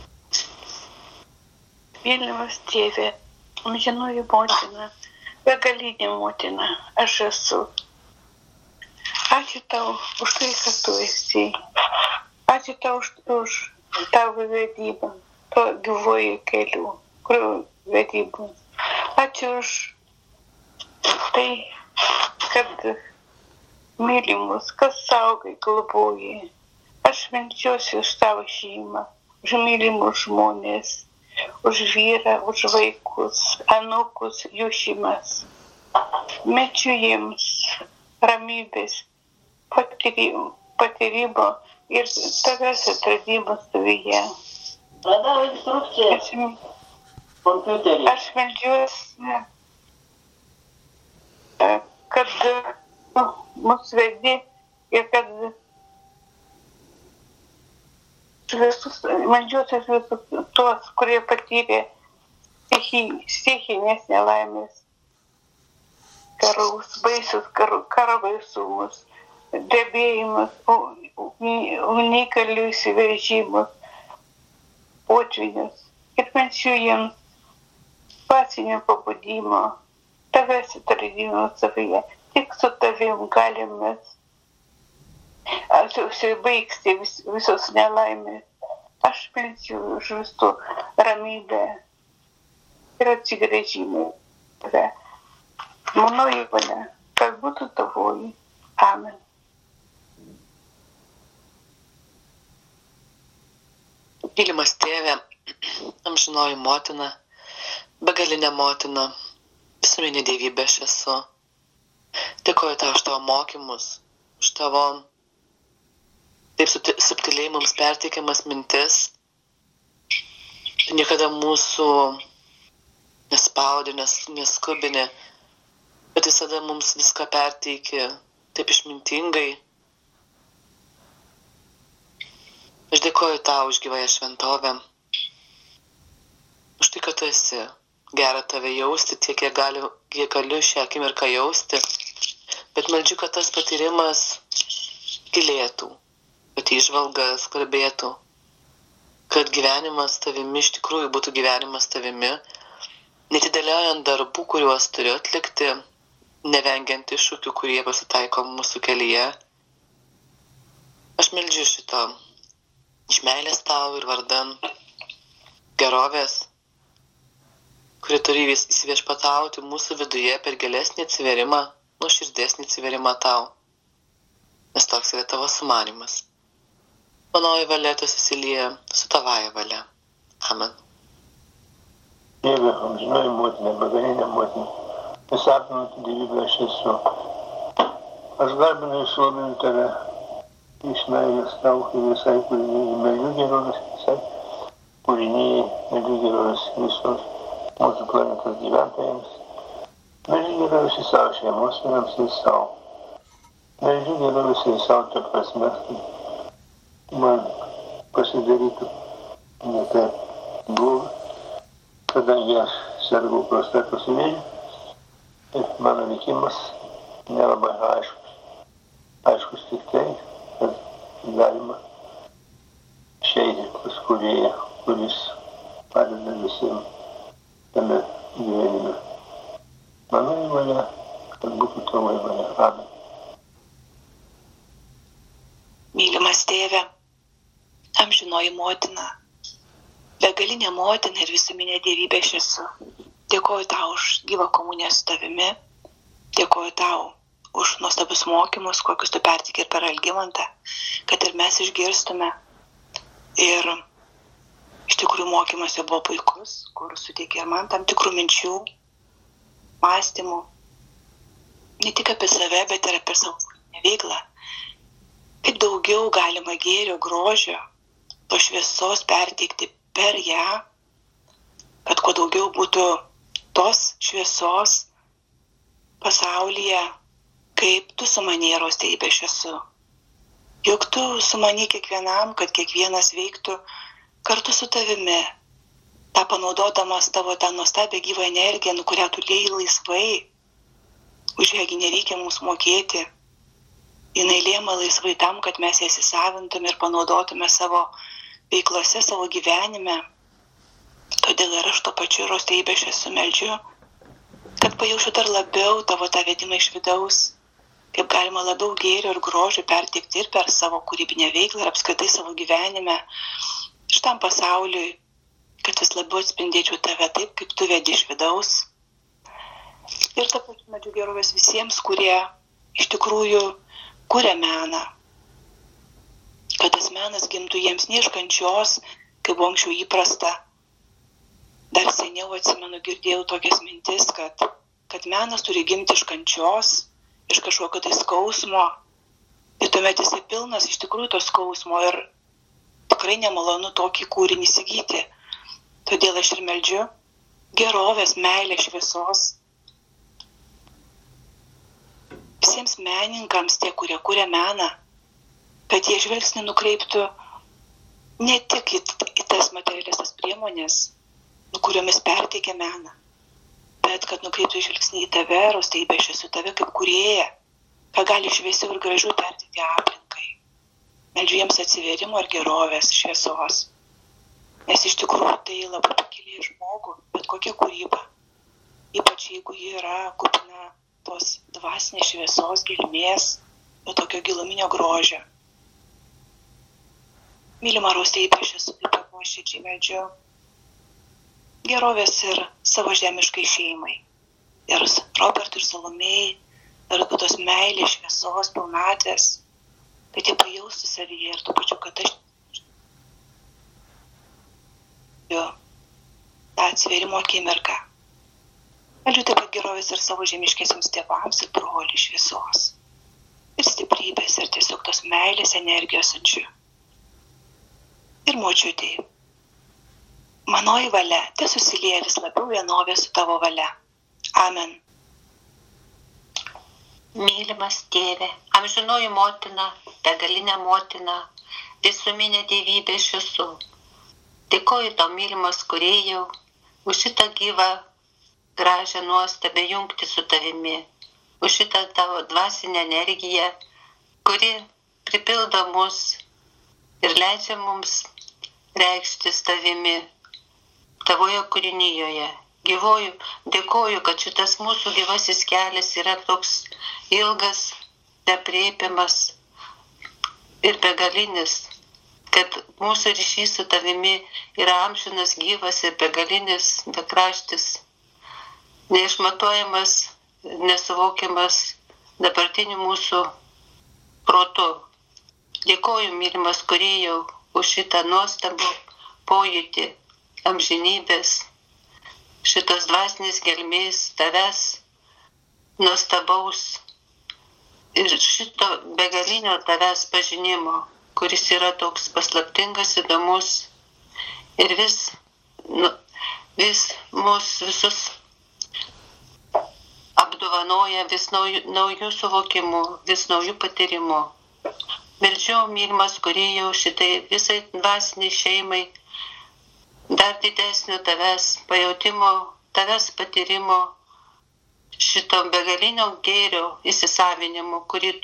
Mylimas Tėve, amžinoji motina, begalinė motina, aš esu. Ačiū tau už tai, kad tu esi. Ačiū tau už tavo vedybą, to gyvoji kelių, kurių vedybų. Ačiū už tai, kad mylimus, kas saugai, globoji. Aš meldžiuosi už tavo šeimą, už mylimus žmonės, už vyrą, už vaikus, anūkus, jų šeimas. Meldžiu jiems ramybės, patyrimo ir tavęs atradimo savyje. Aš meldžiuosi, kad mus vedi ir kad meldžiuosi visus tuos, kurie patyrė stichinės nelaimės, karus, baisius karo baisumus, drebėjimus, unikalių įsiveržimus, potvinius. Ir meldžiu jiems dvasinio pabudimo, tavęs atradimo savyje. Tik su tavim galime baigti visos nelaimės. Aš meldžiu už visų ramybę ir atsigręžimą. Manoji valia, kad būtų tavoji. Amen. Mylimas Tėve, amžinoji motina, begalinė motina, visuminė dievybė aš esu. Dėkoju tau už tavo mokymus, už tavo taip subtiliai mums perteikiamas mintis. Tu niekada mūsų nespaudi, neskubini, bet visada mums viską perteiki taip išmintingai. Aš dėkoju tau už gyvąją šventovę, už tai, kad tu esi. Gera tave jausti tiek, kiek galiu šią akimirką jausti, bet meldžiu, kad tas patyrimas gilėtų, kad įžvalgas kalbėtų, kad gyvenimas tavimi iš tikrųjų būtų gyvenimas tavimi, netidėliojant darbų, kuriuos turiu atlikti, nevengiant iššūkių, kurie pasitaiko mūsų kelyje. Aš meldžiu šito iš meilės tau ir vardan gerovės, kuri turi įsiviešpatauti mūsų viduje per gilesnį atsiverimą, nuoširdesnį atsiverimą tau, nes toks yra tavo sumanymas. Manoji valia tu susilieja su tavaja valia. Amen. Dieve, amžinoji motina, begalinė motina, visapinanti dievybę aš esu. Aš garbinu ir šlovinu tave iš meilės tau ir visai kūrinijai, meldžiu gerovės visai kūrinijai, meldžiu gerovės visos mūsų planetos gyventojams, meldžiu gerovės į savo šeimos vyrams ir savo. Meldžiu gerovės į savo tą prasme, man pasidarytų ne taip blogai, kadangi aš sergu prostatos vėžiu ir mano likimas nelabai aiškus. Aiškus tik tai, kad galima išeiti pas kūrėją, kuris padeda visiems tame gyvenime. Mano valia, kad būtų tavo valia. Amen. Mylimas tėve, amžinoji motina, begalinė motina ir visuminė dievybė aš esu. Dėkoju tau už gyvą komuniją su tavimi, dėkoju tau už nuostabius mokymus, kokius tu pertikė ir per Algimantą, kad ir mes išgirstume. Ir iš tikrųjų mokymas jau buvo puikus, kur suteikė ir man tam tikrų minčių, mąstymų, ne tik apie save, bet ir apie savo veiklą. Kaip daugiau galima gėrio, grožio, to šviesos perteikti per ją, kad kuo daugiau būtų tos šviesos pasaulyje, kaip tu sumanei rostybė aš esu. Juk tu sumanei kiekvienam, kad kiekvienas veiktų kartu su tavimi, tą panaudodamas tavo tą nuostabią gyvą energiją, kurią tu lieji laisvai, už ją nereikia mums mokėti. Jinai liema laisvai tam, kad mes ją įsisavintume ir panaudotume savo veiklose, savo gyvenime. Todėl ir aš to pačiu rostybė aš esu meldžiu, kad pajaučiu dar labiau tavo tą vedimą iš vidaus, kaip galima labiau gėrio ir grožio perteikti ir per savo kūrybinę veiklą ir apskritai savo gyvenime, šitam pasauliui, kad vis labiau atspindėčiau tave taip, kaip tu vedi iš vidaus. Ir tą pačiu meldžiu gerovės visiems, kurie iš tikrųjų kuria meną. Kad tas menas gimtų jiems ne iš kančios, kaip buvo anksčiau įprasta. Dar seniau atsimenu, girdėjau tokias mintis, kad menas turi gimti iš kančios, iš kažkokio tai skausmo. Ir tuomet jisai pilnas iš tikrųjų to skausmo ir tikrai nemalonu tokį kūrinį įsigyti. Todėl aš ir meldžiu gerovės, meilės, šviesos. Visiems menininkams, tie, kurie kuria meną, kad jie žvilgsnį nukreiptų ne tik į tas materialistas priemonės, kuriomis perteikia meną, bet kad nukreiptų žvilgsnį į tave, rostybę aš esu tave kaip kūrėja, ką gali šviesiau ir gražiau perteikti aplinkai. Meldžiu jiems atsivėrimo ir gerovės, šviesos. Nes iš tikrųjų tai labai pakelia žmogų, bet kokia kūryba, ypač jeigu ji yra kupina tos dvasinės šviesos, gelmės, to tokio giluminio grožio. Mylima rostybė aš esu taip pat nuoširdžiai meldžiu gerovės ir savo žemiškai šeimai. Ir Robertui ir Salomėjai, ir tos meilės, šviesos, pilnatvės, kad jie pajaustų savyje ir tuo pačiu, kad aš tą atsvėrimo akimirką. Meldžiu taip pat gerovės ir savo žemiškiesiams tėvams ir broliui šviesos. ir stiprybės ir tiesiog tos meilės energijos siunčiu. Ir močiutei. Manoji valia te susilieja vis labiau vienovė su tavo valia. Amen. Mylimas tėve, amžinoji motina, begalinė motina, visuminė dievybė iš visų. Dėkoju tau, mylimas kūrėjau, už šitą gyvą, gražią, nuostabią jungtį su tavimi, už šitą tavo dvasinę energiją, kuri pripildo mus ir leidžia mums reikštis tavimi, tavoje kūrinyjoje. Gyvoju, dėkoju, kad šitas mūsų gyvasis kelias yra toks ilgas, nepriepiamas ir begalinis, kad mūsų ryšys su tavimi yra amžinas, gyvas ir begalinis, bekraštis, neišmatuojamas, nesuvokiamas dabartiniu mūsų protu. Dėkoju, mylimas kūrėjau, už šitą nuostabų pojūtį amžinybės, šitos dvasinės gelmės, tavęs nuostabaus ir šito begalinio tavęs pažinimo, kuris yra toks paslaptingas, įdomus ir vis mus visus apdovanoja vis naujų suvokimų, vis naujų patyrimų. Meldžiu, mylimas kūrėjau, šitai visai dvasiniai šeimai dar didesnio tavęs pajautimo, tavęs patyrimo, šito begalinio gėrio įsisavinimo,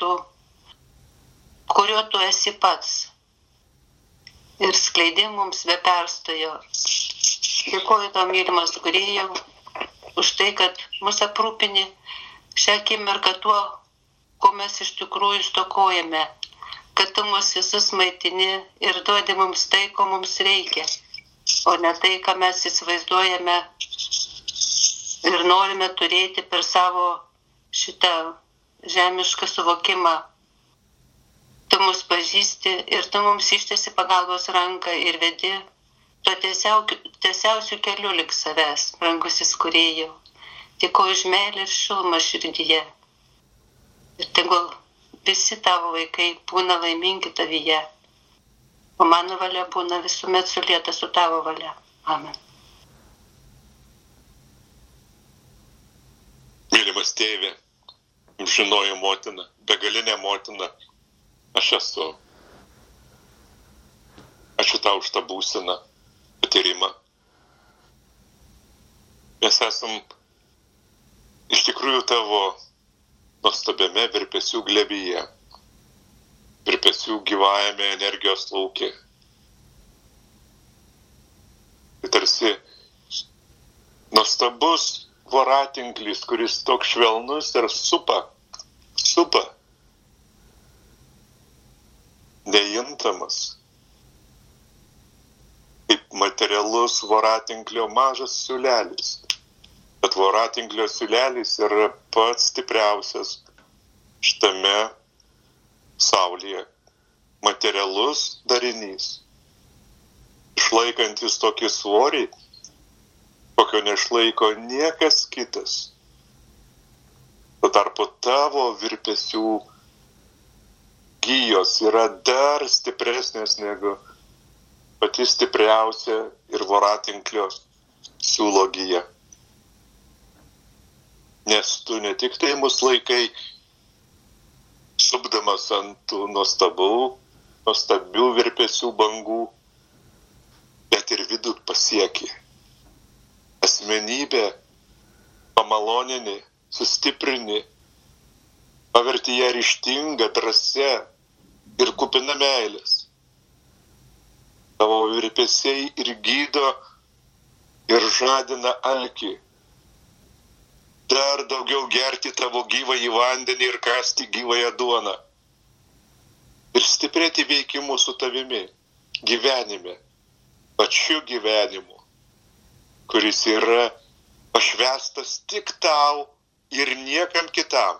kurio tu esi pats. Ir skleidi mums be perstojo. Dėkoju tau, mylimas kūrėjau, už tai, kad mus aprūpini šią akimirką tuo, ko mes iš tikrųjų stokojame, kad tu mus visus maitini ir duodi mums tai, ko mums reikia, o ne tai, ką mes įsivaizduojame ir norime turėti per savo šitą žemišką suvokimą. Tu mus pažįsti ir tu mums ištiesi pagalbos ranką ir vedi tuo tiesiausiu keliu lik savęs, brangusis kūrėjau. Dėkoju už meilę ir šilumą širdyje. Ir tegul visi tavo vaikai būna laimingi tavyje, o mano valia būna visuomet sulieta su tavo valia. Amen. Mylimas tėve, amžinoji motina, begalinė motina, aš esu. Ačiū tau už tą būseną, patyrimą. Mes esam iš tikrųjų tavo nuostabiame virpesių glėbyje, virpesių gyvajame energijos lauke. Tai tarsi nuostabus voratinklis, kuris toks švelnus ir supa, neimtamas, kaip materialus voratinklio mažas siūlelis. Bet voratinklio siūlelis yra pats stipriausias šitame pasaulyje materialus darinys, išlaikantis tokį svorį, kokio neišlaiko niekas kitas. Tuo tarpu tavo virpesių gijos yra dar stipresnės negu pati stipriausia ir voratinklio siūlo gija. Nes tu ne tik tai mus laikai supdamas ant tų nuostabių virpesių bangų, bet ir vidų pasieki. Asmenybę pamalonini, sustiprini, paverti ją ryžtingą, drąsia ir kupina meilės. Tavo virpesiai ir gydo ir žadina alkį. Dar daugiau gerti tavo gyvąjį vandenį ir kasti gyvąją duoną. Ir stiprėti veikimu su tavimi, gyvenime, pačiu gyvenimu, kuris yra pašvęstas tik tau ir niekam kitam.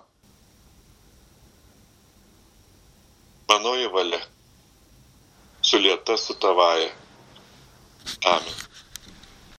Manoji valia, sulieta su tavaja. Amen.